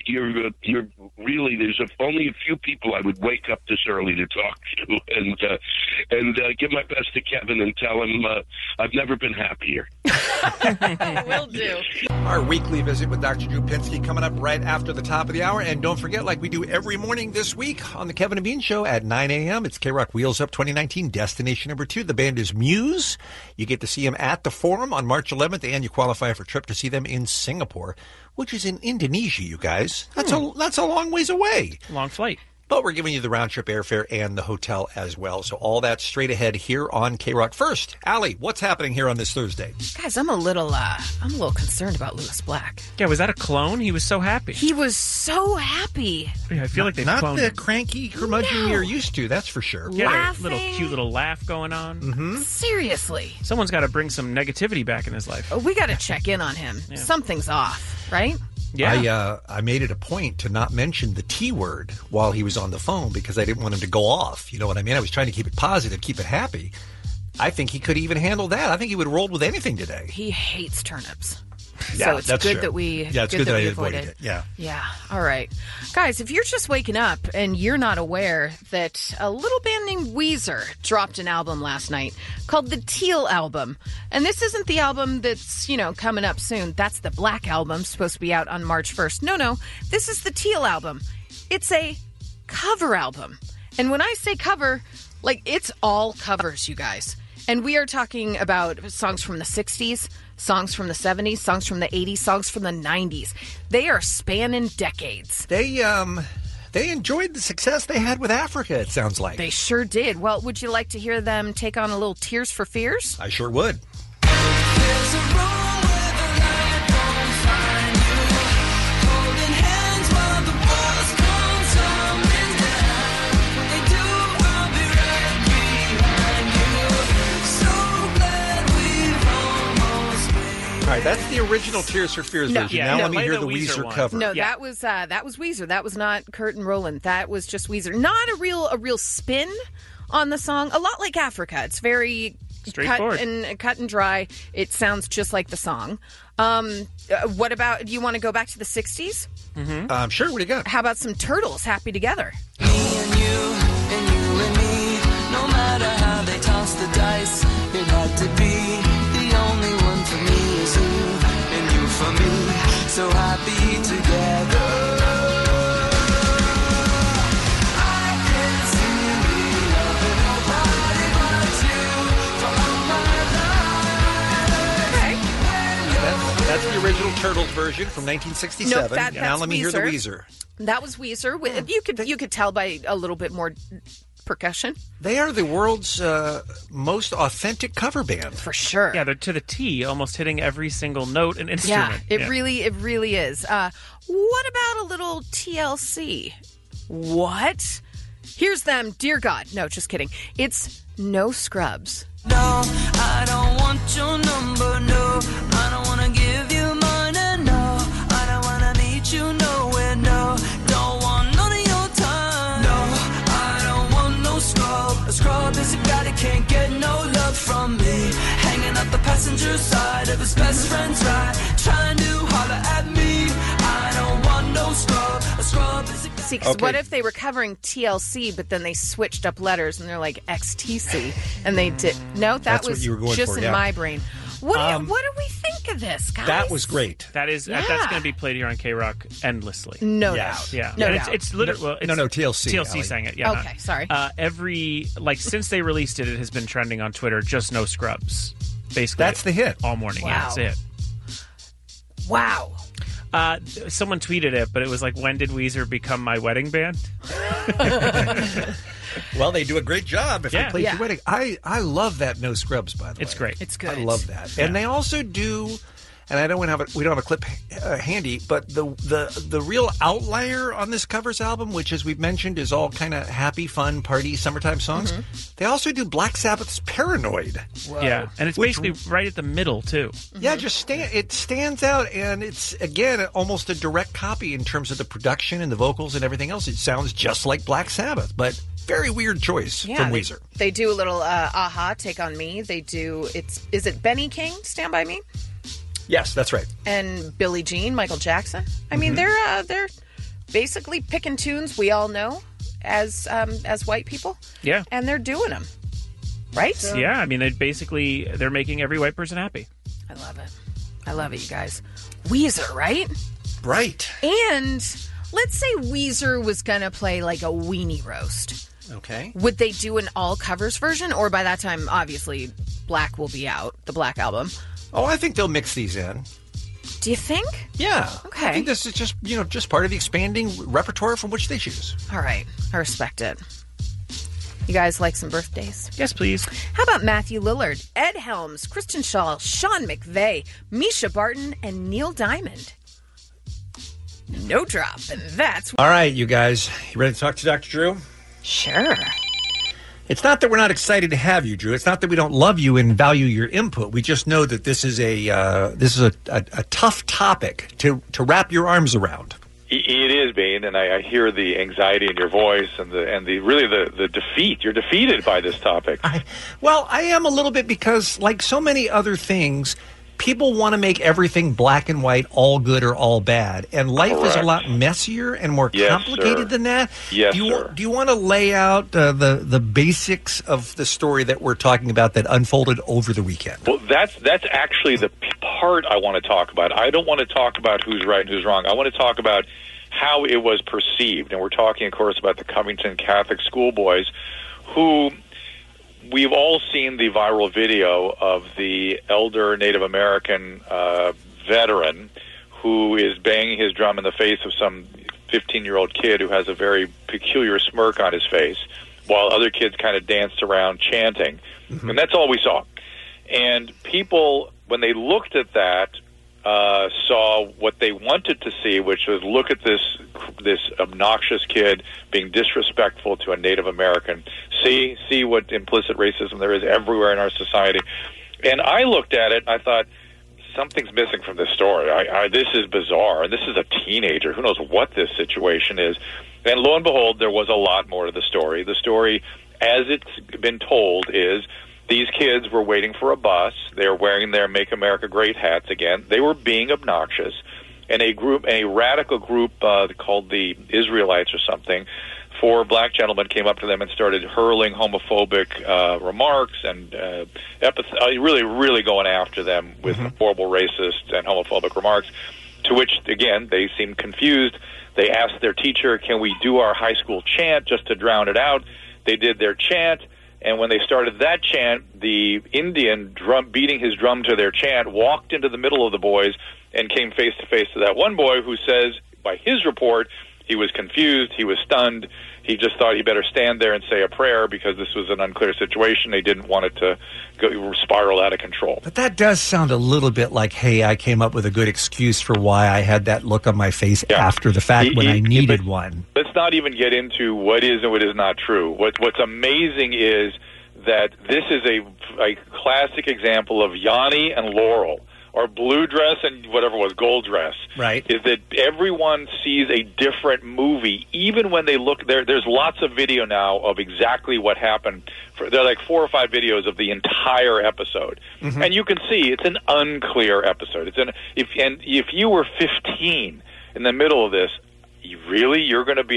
really, there's only a few people I would wake up this early to talk to, and give my best to Kevin and tell him I've never been happier. Will do. Our weekly visit with Dr. Drew Pinsky coming up right after the top of the hour. And don't forget, like we do every morning this week on the Kevin and Bean Show at 9 a.m., it's K-Rock Wheels Up 2019, destination number 2. The band is Muse. You get to see them at the Forum on March 11th, and you qualify for a trip to see them in Singapore, which is in Indonesia, you guys. That's a long ways away. Long flight. But we're giving you the round-trip airfare and the hotel as well. So all that straight ahead here on K-Rock. First, Allie, what's happening here on this Thursday? Guys, I'm a little concerned about Lewis Black. Yeah, was that a clone? He was so happy. He was so happy. Yeah, I feel like they've Not cloned the him. cranky curmudgeon you're used to, that's for sure. Yeah, little cute little laugh going on. Mm-hmm. Seriously. Someone's got to bring some negativity back in his life. We got to check in on him. Yeah. Something's off, right? Yeah. I made it a point to not mention the T word while he was on the phone because I didn't want him to go off. You know what I mean? I was trying to keep it positive, keep it happy. I think he could even handle that. I think he would have rolled with anything today. He hates turnips. Yeah, so it's that's good true. that we it's good that I avoided it. Yeah. Yeah. All right. Guys, if you're just waking up and you're not aware that a little band named Weezer dropped an album last night called the Teal Album. And this isn't the album that's, coming up soon. That's the Black Album, supposed to be out on March 1st. No. This is the Teal Album. It's a cover album. And when I say cover, it's all covers, you guys. And we are talking about songs from the 60s, songs from the 70s, songs from the 80s, songs from the 90s. They are spanning decades. They enjoyed the success they had with Africa, it sounds like. They sure did. Well, would you like to hear them take on a little Tears for Fears? I sure would. All right, that's the original Tears for Fears version. Now let me hear the Weezer cover. No, that was Weezer. That was not Kurt and Roland. That was just Weezer. Not a real spin on the song. A lot like Africa. It's very straightforward cut and dry. It sounds just like the song. What about? Do you want to go back to the 60s? Mm-hmm. Sure. What do you got? How about some Turtles? Happy Together. Me and you and me. No matter how they toss the dice, it had to be the only one for me. And you for me, so happy together. I can't see me loving nobody but you for all my life. That's the original Turtles version from 1967. Nope, that's now let me hear the Weezer. Weezer. That was Weezer. You could tell by a little bit more percussion. They are the world's most authentic cover band. For sure. Yeah, they're to the T, almost hitting every single note and instrument. Yeah, it really is. What about a little TLC? What? Here's them, Dear God. No, just kidding. It's No Scrubs. No, I don't want your number, no. I don't want to give you money, no. I don't want to meet you nowhere, no. Don't want none of your time, no. I don't want no scrub. A scrub is a guy that can't get no love from me. Hanging up the passenger side of his best friend's ride, trying to holler at me. I don't want no scrub. A scrub is a guy. See, 'cause what if they were covering TLC, but then they switched up letters and they're like XTC, and they did. No, that That's was what you were going just for, in yeah. my brain. What do we think of this, guys. That was great. That's going to be played here on K-Rock endlessly. No Yes. doubt. Yeah, No and doubt. it's literally TLC. TLC Allie. sang it. Yeah. Okay, sorry. Since they released it, it has been trending on Twitter. Just no scrubs. Basically, That's the hit all morning. Wow. Yeah, that's it. Wow. Someone tweeted it, but it was like, "When did Weezer become my wedding band?" Well, they do a great job if they play Yeah. your wedding. I love that No Scrubs, by the way. It's great. It's good. I love that. And they also do, and I don't have we don't have a clip handy, but the real outlier on this covers album, which as we've mentioned is all kind of happy, fun, party, summertime songs. They also do Black Sabbath's Paranoid. Yeah, and it's basically right at the middle too. Yeah, it stands out, and it's again almost a direct copy in terms of the production and the vocals and everything else. It sounds just like Black Sabbath, but very weird choice from Weezer. They do a little Aha, Take On Me. They do, is it Benny King, Stand By Me? Yes, that's right. And Billie Jean, Michael Jackson. I mean, they're basically picking tunes we all know as white people. Yeah. And they're doing them. Right? Yeah, I mean, they're making every white person happy. I love it. I love it, you guys. Weezer, right? Right. And let's say Weezer was going to play like a weenie roast. Okay. Would they do an all covers version? Or by that time, obviously, Black will be out, the Black album. Oh, I think they'll mix these in. Do you think? Yeah. Okay. I think this is just part of the expanding repertoire from which they choose. All right. I respect it. You guys like some birthdays? Yes, please. How about Matthew Lillard, Ed Helms, Kristen Shaw, Sean McVeigh, Misha Barton, and Neil Diamond? No drop, and that's... All right, you guys. You ready to talk to Dr. Drew? Sure. It's not that we're not excited to have you, Drew. It's not that we don't love you and value your input. We just know that this is a tough topic to wrap your arms around. It is, Bean, and I hear the anxiety in your voice and the defeat. You're defeated by this topic. I am a little bit because, like so many other things, people want to make everything black and white, all good or all bad. And life is a lot messier and more complicated than that. Yes, do you want to lay out the basics of the story that we're talking about that unfolded over the weekend? Well, that's actually the part I want to talk about. I don't want to talk about who's right and who's wrong. I want to talk about how it was perceived. And we're talking, of course, about the Covington Catholic schoolboys who... We've all seen the viral video of the elder Native American veteran who is banging his drum in the face of some 15-year-old kid who has a very peculiar smirk on his face while other kids kind of danced around chanting. Mm-hmm. And that's all we saw. And people, when they looked at that, saw what they wanted to see, which was look at this obnoxious kid being disrespectful to a Native American. See what implicit racism there is everywhere in our society. And I looked at it and I thought, something's missing from this story. This is bizarre. And this is a teenager. Who knows what this situation is? And lo and behold, there was a lot more to the story. The story, as it's been told, is these kids were waiting for a bus. They were wearing their Make America Great hats again. They were being obnoxious. And a radical group called the Israelites or something, 4 black gentlemen came up to them and started hurling homophobic remarks and really going after them with horrible racist and homophobic remarks, to which, again, they seemed confused. They asked their teacher, can we do our high school chant just to drown it out? They did their chant. And when they started that chant, the Indian beating his drum to their chant walked into the middle of the boys and came face to face to that one boy who says, by his report, he was confused, he was stunned, he just thought he better stand there and say a prayer because this was an unclear situation. They didn't want it to spiral out of control. But that does sound a little bit like, hey, I came up with a good excuse for why I had that look on my face after the fact when I needed one. Let's not even get into what is and what is not true. What's amazing is that this is a classic example of Yanni and Laurel, or blue dress and whatever it was, gold dress. Right. Is that everyone sees a different movie, even when they look there. There's lots of video now of exactly what happened. There are like 4 or 5 videos of the entire episode, and you can see it's an unclear episode. If you were 15 in the middle of this, you're going to behave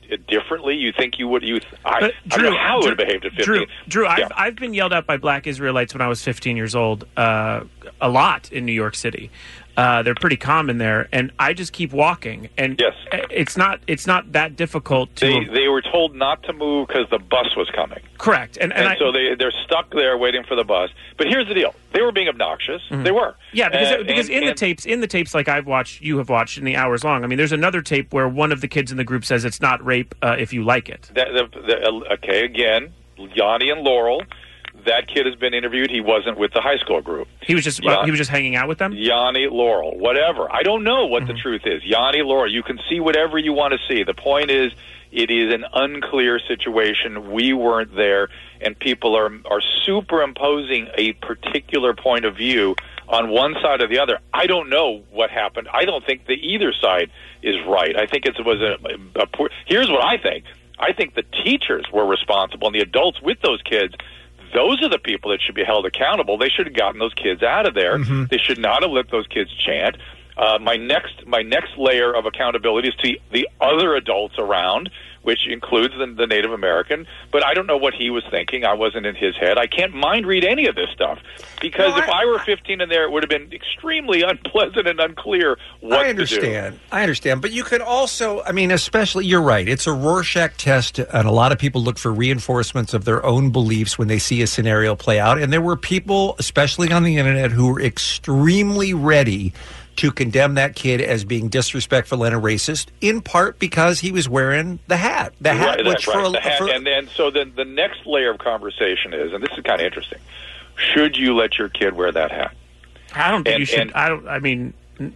differently? You think you would? I Drew, don't know how it would have behaved at 15. Drew, Yeah. I've been yelled at by black Israelites when I was 15 years old a lot in New York City. They're pretty common there, and I just keep walking. And yes. it's not that difficult to. They were told not to move because the bus was coming. Correct, and so they're stuck there waiting for the bus. But here's the deal: they were being obnoxious. Mhm. They were. Yeah, because in the tapes like you have watched in the hours long. I mean, there's another tape where one of the kids in the group says it's not rape if you like it. Okay, again, Yanni and Laurel. That kid has been interviewed. He wasn't with the high school group. He was just hanging out with them. Yanni, Laurel, whatever. I don't know what the truth is. Yanni, Laurel, you can see whatever you want to see. The point is, it is an unclear situation. We weren't there, and people are superimposing a particular point of view on one side or the other. I don't know what happened. I don't think that either side is right. I think it was a poor. Here's what I think. I think the teachers were responsible, and the adults with those kids. Those are the people that should be held accountable. They should have gotten those kids out of there. Mm-hmm. They should not have let those kids chant. My next layer of accountability is to the other adults around, which includes the Native American. But I don't know what he was thinking. I wasn't in his head. I can't mind read any of this stuff because if I were 15 in there, it would have been extremely unpleasant and unclear what to do. I understand. But you can also, I mean, especially, you're right. It's a Rorschach test, and a lot of people look for reinforcements of their own beliefs when they see a scenario play out. And there were people, especially on the internet, who were extremely ready to condemn that kid as being disrespectful and a racist, in part because he was wearing the hat. The hat, Right, which that's right. for The hat. And then so then the next layer of conversation is, and this is kind of interesting, should you let your kid wear that hat? I don't think you should. I mean,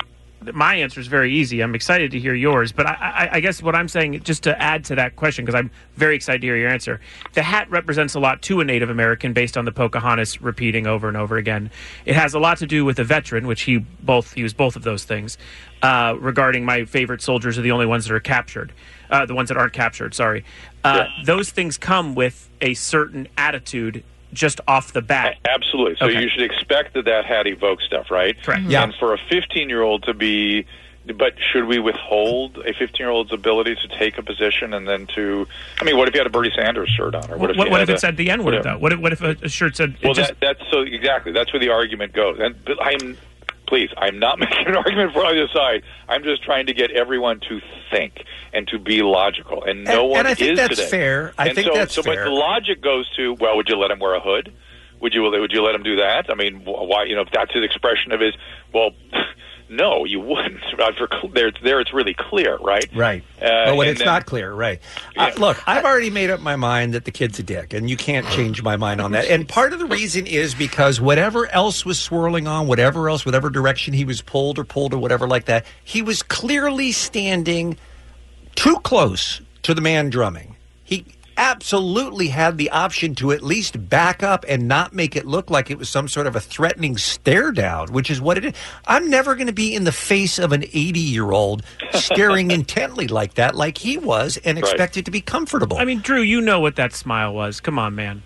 my answer is very easy. I'm excited to hear yours, but I guess what I'm saying, just to add to that question, because I'm very excited to hear your answer, the hat represents a lot to a Native American based on the Pocahontas repeating over and over again. It has a lot to do with a veteran, which he was both of those things, regarding my favorite soldiers are the only ones that are captured, the ones that aren't captured, sorry. Those things come with a certain attitude just off the bat. Absolutely. So you should expect that hat evokes stuff, right? Correct. Yeah. And for a 15-year-old to be, but should we withhold a 15-year-old's ability to take a position and then to, I mean, what if you had a Bernie Sanders shirt on? Or what if it said the N-word, though? What if a shirt said... Well, that's so exactly. That's where the argument goes. And I'm not making an argument for either side. I'm just trying to get everyone to think and to be logical, and no one and I think is that's today. fair. I think that's fair. But the logic goes to, well, would you let him wear a hood? Would you let him do that? I mean, why? You know, if that's his expression of his, well, no, you wouldn't. It's really clear, right? Right. But when it's not clear, right. Look, I've already made up my mind that the kid's a dick, and you can't change my mind on that. And part of the reason is because whatever else was swirling on, whatever direction he was pulled or whatever like that, he was clearly standing too close to the man drumming. He absolutely had the option to at least back up and not make it look like it was some sort of a threatening stare down, which is what it is. I'm never going to be in the face of an 80-year-old staring intently like that, like he was, and expect it to be comfortable. I mean, Drew, you know what that smile was. Come on, man.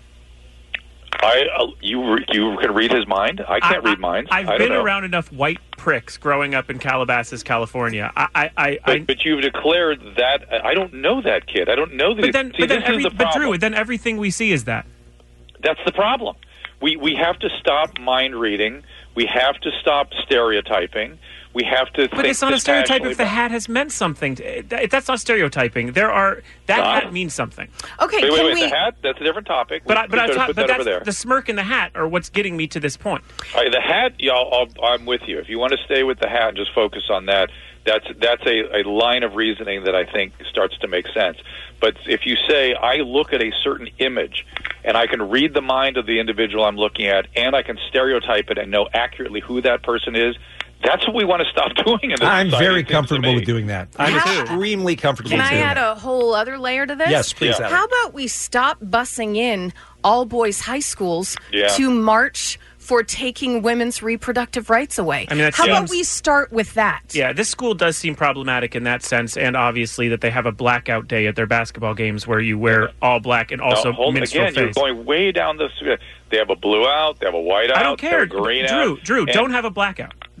You can read his mind. I can't read minds. I've been around enough white pricks growing up in Calabasas, California. But you've declared that. I don't know that kid. I don't know that. But Drew, then everything we see is that. That's the problem. We have to stop mind reading. We have to stop stereotyping. We have to. But it's not a stereotype if the hat has meant something. That's not stereotyping. Hat means something. Okay, wait. The hat, that's a different topic. But that's over there. The smirk and the hat are what's getting me to this point. All right, the hat, I'm with you. If you want to stay with the hat and just focus on that, that's a line of reasoning that I think starts to make sense. But if you say, I look at a certain image and I can read the mind of the individual I'm looking at and I can stereotype it and know accurately who that person is, that's what we want to stop doing in this I'm society, very comfortable with doing that. I'm How- extremely comfortable Can with I doing add that. a whole other layer to this? Yes, please, Allie. How about we stop bussing in all boys high schools to march for taking women's reproductive rights away? I mean, that How about seems- we start with that? Yeah, this school does seem problematic in that sense, and obviously that they have a blackout day at their basketball games where you wear all black and also minstrel again, you're face. going way down this. They have a blue out. They have a white out. I don't care. They have a green out. Drew, And- don't have a blackout.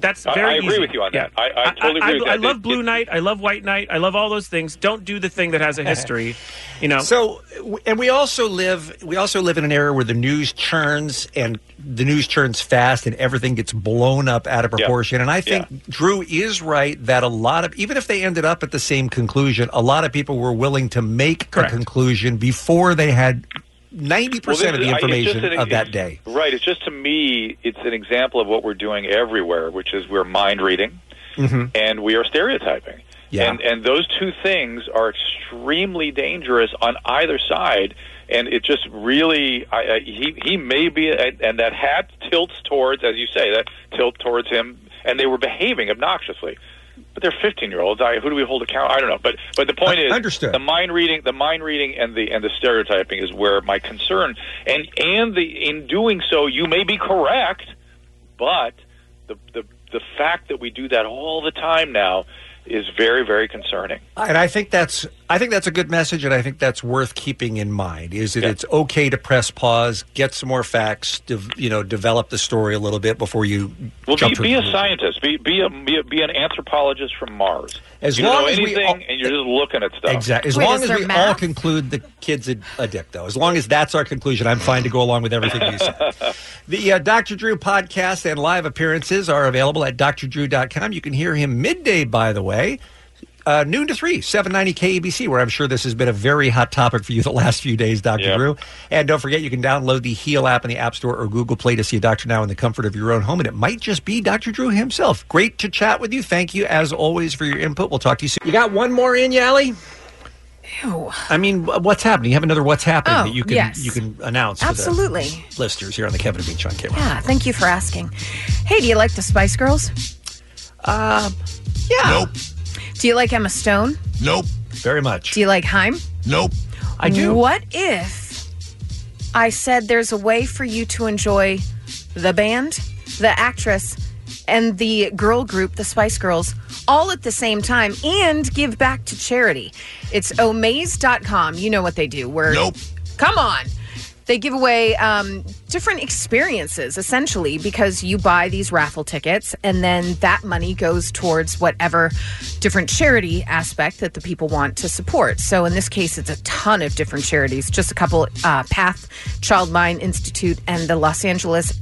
That's I very agree easy. with you on that. Yeah. I totally agree with that. I love Blue Knight. I love White Knight. I love all those things. Don't do the thing that has a history. So, and we also live in an era where the news churns and the news churns fast and everything gets blown up out of proportion. And I think Drew is right that a lot of, even if they ended up at the same conclusion, a lot of people were willing to make a conclusion before they had 90% of the information of that day. Right. It's just, to me, it's an example of what we're doing everywhere, which is we're mind reading and we are stereotyping. Yeah. And those two things are extremely dangerous on either side. And it just really, he may be, and that hat tilts towards, as you say, that tilt towards him, and they were behaving obnoxiously. But they're 15-year-olds. Who do we hold accountable? I don't know. But the point is, understood. the mind reading, and the stereotyping is where my concern, and in doing so, you may be correct, but the fact that we do that all the time now is very, very concerning. And I think that's a good message, and I think that's worth keeping in mind. Is that it's okay to press pause, get some more facts, develop the story a little bit before you jump to be a a scientist, be an anthropologist from Mars. As you long know as we anything, all- and you're just looking at stuff. Exactly. As long as we all conclude the kid's a dick, though. As long as that's our conclusion, I'm fine to go along with everything you said. The Dr. Drew podcast and live appearances are available at drdrew.com. You can hear him midday, by the way. Noon to 3, 790 KABC, where I'm sure this has been a very hot topic for you the last few days, Dr. Drew. And don't forget, you can download the Heal app in the App Store or Google Play to see a doctor now in the comfort of your own home. And it might just be Dr. Drew himself. Great to chat with you. Thank you, as always, for your input. We'll talk to you soon. You got one more in, Yali? Ew. I mean, what's happening? You have another what's happening that you can yes. you can announce Absolutely. for the listeners here on the Kevin and Bean Show on K1. Yeah, thank you for asking. Hey, do you like the Spice Girls? Yeah. Nope. Do you like Emma Stone? Nope. Very much. Do you like Haim? Nope. I do. What if I said there's a way for you to enjoy the band, the actress, and the girl group, the Spice Girls, all at the same time and give back to charity? It's omaze.com. You know what they do. Nope. Come on. They give away different experiences, essentially, because you buy these raffle tickets, and then that money goes towards whatever different charity aspect that the people want to support. So in this case, it's a ton of different charities, just a couple, Path Child Mind Institute and the Los Angeles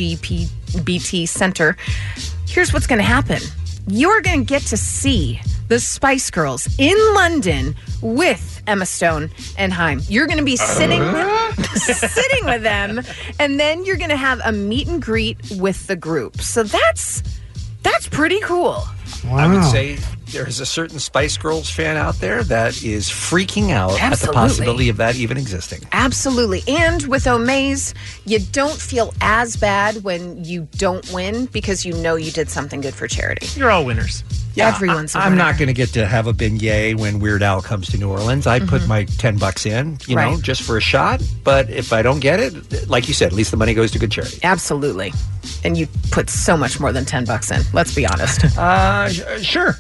LGBT Center. Here's what's going to happen. You're going to get to see the Spice Girls in London with Emma Stone and Haim. You're going to be sitting with them, and then you're going to have a meet and greet with the group. So that's pretty cool. Wow. I would say there's a certain Spice Girls fan out there that is freaking out at the possibility of that even existing. Absolutely. And with Omaze, you don't feel as bad when you don't win because you know you did something good for charity. You're all winners. Yeah, Everyone's a I'm winner. not going to get to have a beignet when Weird Al comes to New Orleans. I put my $10 in, you know, Right. just for a shot. But if I don't get it, like you said, at least the money goes to good charity. Absolutely. And you put so much more than $10 in. Let's be honest. Sure.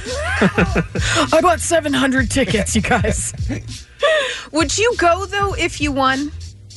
I bought 700 tickets, you guys. Would you go, though, if you won?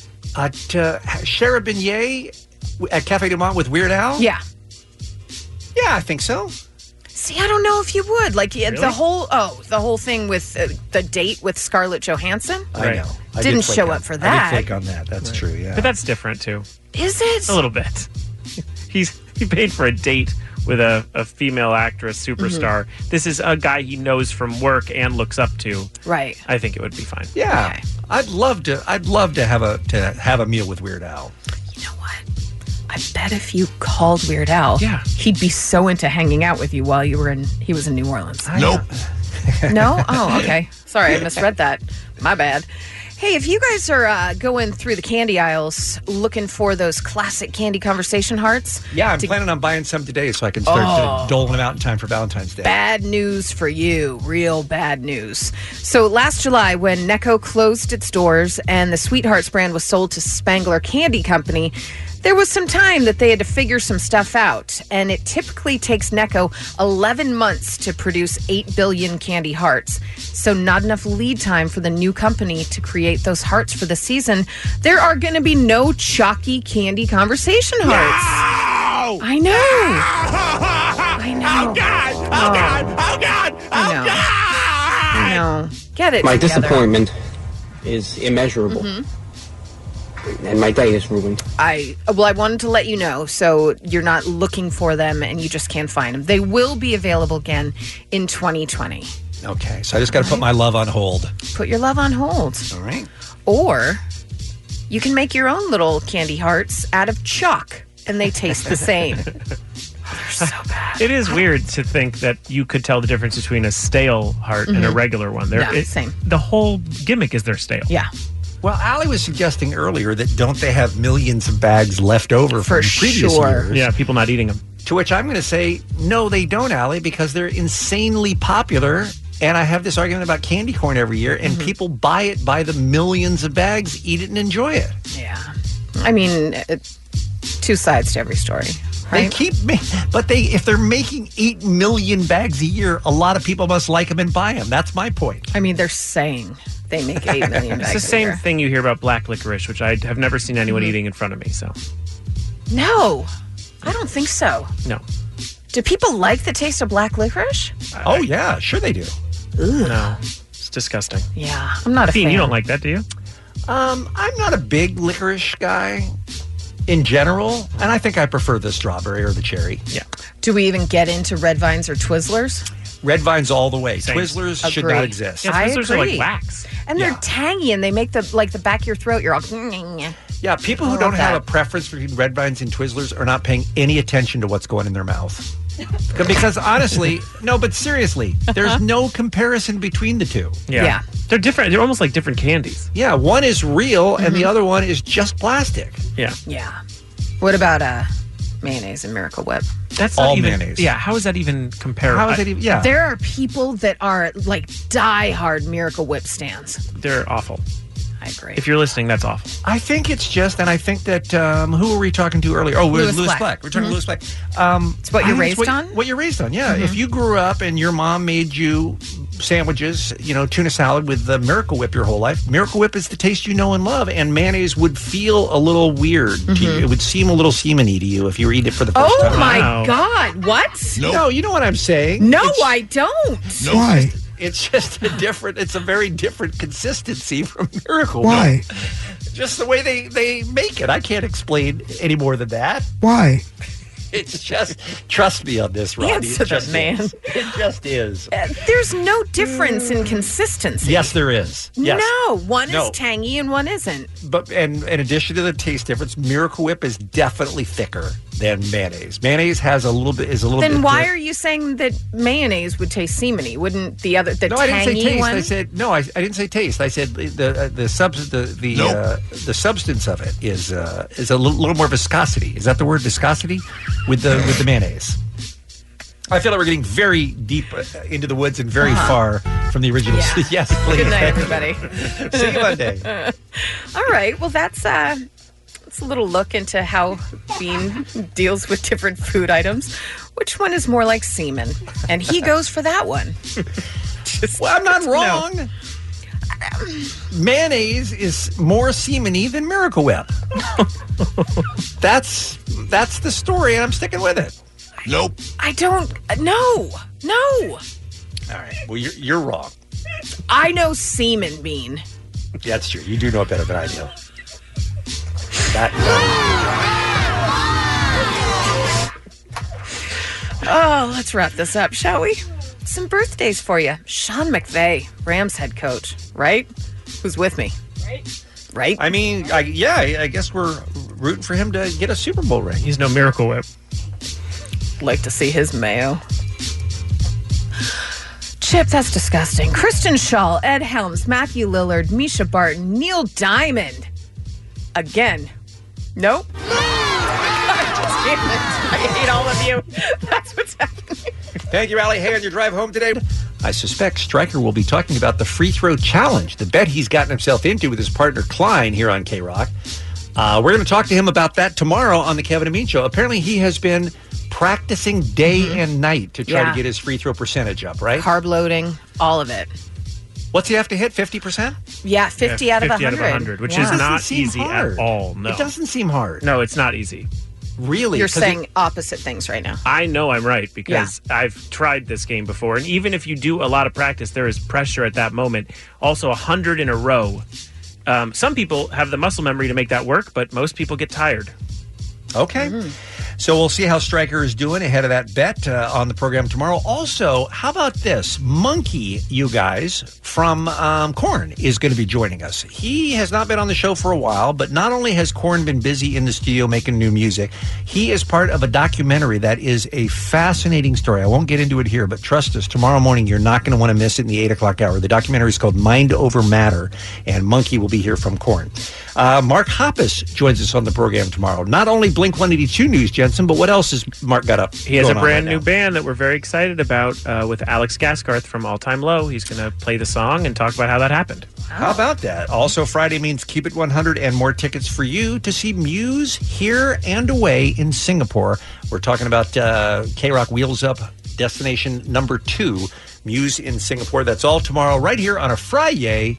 To share a beignet at Cafe Du Monde with Weird Al? Yeah. Yeah, I think so. See, I don't know if you would. Like, the whole thing with the date with Scarlett Johansson? I know. I Didn't did flake show on- up for I that. did flake on that. That's true, yeah. But that's different, too. Is it? A little bit. He paid for a date with a female actress superstar. This is a guy he knows from work and looks up to. Right. I think it would be fine. Yeah. Okay. I'd love to have a meal with Weird Al. I bet if you called Weird Al, he'd be so into hanging out with you while he was in New Orleans. Nope. No? Oh, okay. Sorry, I misread that. My bad. Hey, if you guys are going through the candy aisles looking for those classic candy conversation hearts, Yeah, I'm planning on buying some today so I can start doling them out in time for Valentine's Day. bad news for you. Real bad news. So last July, when Necco closed its doors and the Sweethearts brand was sold to Spangler Candy Company, there was some time that they had to figure some stuff out, and it typically takes Necco 11 months to produce 8 billion candy hearts. So not enough lead time for the new company to create those hearts for the season. There are going to be no chalky candy conversation hearts. I know. I know. Oh, God! Oh, God! Oh, God! I know. I know. Get it My together. disappointment is immeasurable, and my day is ruined. I wanted to let you know so you're not looking for them and you just can't find them. They will be available again in 2020. Okay, so I just got to put my love on hold. Put your love on hold. All right. Or you can make your own little candy hearts out of chalk and they taste the same. It is weird to think that you could tell the difference between a stale heart and a regular one. Same. The whole gimmick is they're stale. Yeah. Well, Allie was suggesting earlier that don't they have millions of bags left over from previous years? Yeah, people not eating them. To which I'm going to say, no, they don't, Allie, because they're insanely popular. And I have this argument about candy corn every year, and people buy it by the millions of bags, eat it, and enjoy it. Yeah. I mean, two sides to every story. Right? If they're making 8 million bags a year, a lot of people must like them and buy them. That's my point. I mean, they're saying they make 8 million bags It's the a year. same thing you hear about black licorice, which I have never seen anyone eating in front of me. So No, I don't think so. no. Do people like the taste of black licorice? Oh, yeah, sure they do. No, it's disgusting. Yeah, I'm not a Dean, fan. you don't like that, do you? I'm not a big licorice guy in general, and I think I prefer the strawberry or the cherry. Yeah. Do we even get into red vines or Twizzlers? Red vines all the way. Same. Twizzlers should Agreed. not exist. Yeah, I Twizzlers are agree. like wax. And they're tangy, and they make the back of your throat. You're all. Yeah, people I who love don't have that. a preference between red vines and Twizzlers are not paying any attention to what's going in their mouth. Because honestly, no, but seriously, there's no comparison between the two. Yeah. They're different. They're almost like different candies. Yeah, one is real and the other one is just plastic. Yeah. Yeah. What about mayonnaise and Miracle Whip? That's all not even, mayonnaise. Yeah, how is that even comparable? How is that even? Yeah. There are people that are like die-hard Miracle Whip stands. They're awful. I agree. If you're listening, that's awful. I think it's just, and I think that, who were we talking to earlier? Oh, Louis Louis Black. Black. We're talking to Louis Black. It's what I you're think raised on? What you're raised on, yeah. If you grew up and your mom made you sandwiches, tuna salad with the Miracle Whip your whole life, Miracle Whip is the taste you know and love, and mayonnaise would feel a little weird to you. It would seem a little semen-y to you if you were eating it for the first Oh time. my God! What? No, you know what I'm saying. No, I don't. Why? It's just it's a very different consistency from Miracle Why? Whip. Just the way they make it. I can't explain any more than that. Why? It's just, trust me on this, Rodney. Answer It just the man. is. It just is. There's no difference in consistency. Yes, there is. Yes. No, one No. is tangy and one isn't. But and in addition to the taste difference, Miracle Whip is definitely thicker than mayonnaise. Mayonnaise has a little bit Then why are you saying that mayonnaise would taste semeny? Wouldn't the other No, I didn't tangy say taste. one? I said no. I didn't say taste. I said the substance of it is a little more viscosity. Is that the word, viscosity, with the mayonnaise? I feel like we're getting very deep into the woods and very far from the original. Yeah. Yes, please. Good night, everybody. See you Monday. All right. Well, that's a little look into how Bean deals with different food items. Which one is more like semen? And he goes for that one. Well, I'm not wrong. Mayonnaise is more semen-y than Miracle Whip. That's the story, and I'm sticking with it. Nope. I don't. No. All right. Well, you're wrong. I know semen, Bean. That's true. You do know better than I do. That. Oh, let's wrap this up, shall we? Some birthdays for you. Sean McVay, Rams head coach, right? Who's with me? Right? I mean, I guess we're rooting for him to get a Super Bowl ring. He's no Miracle Whip. Like to see his mayo. Chip, that's disgusting. Kristen Schaal, Ed Helms, Matthew Lillard, Misha Barton, Neil Diamond. Again. Nope. I hate all of you. That's what's happening. Thank you, Allie. Hey, on your drive home today, I suspect Stryker will be talking about the free throw challenge, the bet he's gotten himself into with his partner Klein here on K-Rock. We're going to talk to him about that tomorrow on the Kevin and Bean Show. Apparently, he has been practicing day and night to try to get his free throw percentage up, right? Carb loading, all of it. What's he have to hit? 50%? Yeah, 50 out of 50 100. out of 100, which Yeah. is not Doesn't seem easy hard. at all. No. It doesn't seem hard. No, it's not easy. Really? You're saying opposite things right now. I know I'm right because I've tried this game before. And even if you do a lot of practice, there is pressure at that moment. Also, 100 in a row. Some people have the muscle memory to make that work, but most people get tired. Okay. So we'll see how Stryker is doing ahead of that bet on the program tomorrow. Also, how about this? Monkey, you guys, from Korn is going to be joining us. He has not been on the show for a while, but not only has Korn been busy in the studio making new music, he is part of a documentary that is a fascinating story. I won't get into it here, but trust us, tomorrow morning you're not going to want to miss it in the 8 o'clock hour. The documentary is called Mind Over Matter, and Monkey will be here from Korn. Mark Hoppus joins us on the program tomorrow. Not only Blink-182 news, Jensen, but what else has Mark got up? He has a brand new band that we're very excited about with Alex Gaskarth from All Time Low. He's going to play the song and talk about how that happened. How about that? Also, Friday means Keep It 100 and more tickets for you to see Muse here and away in Singapore. We're talking about K-Rock Wheels Up Destination number 2, Muse in Singapore. That's all tomorrow right here on a Friday.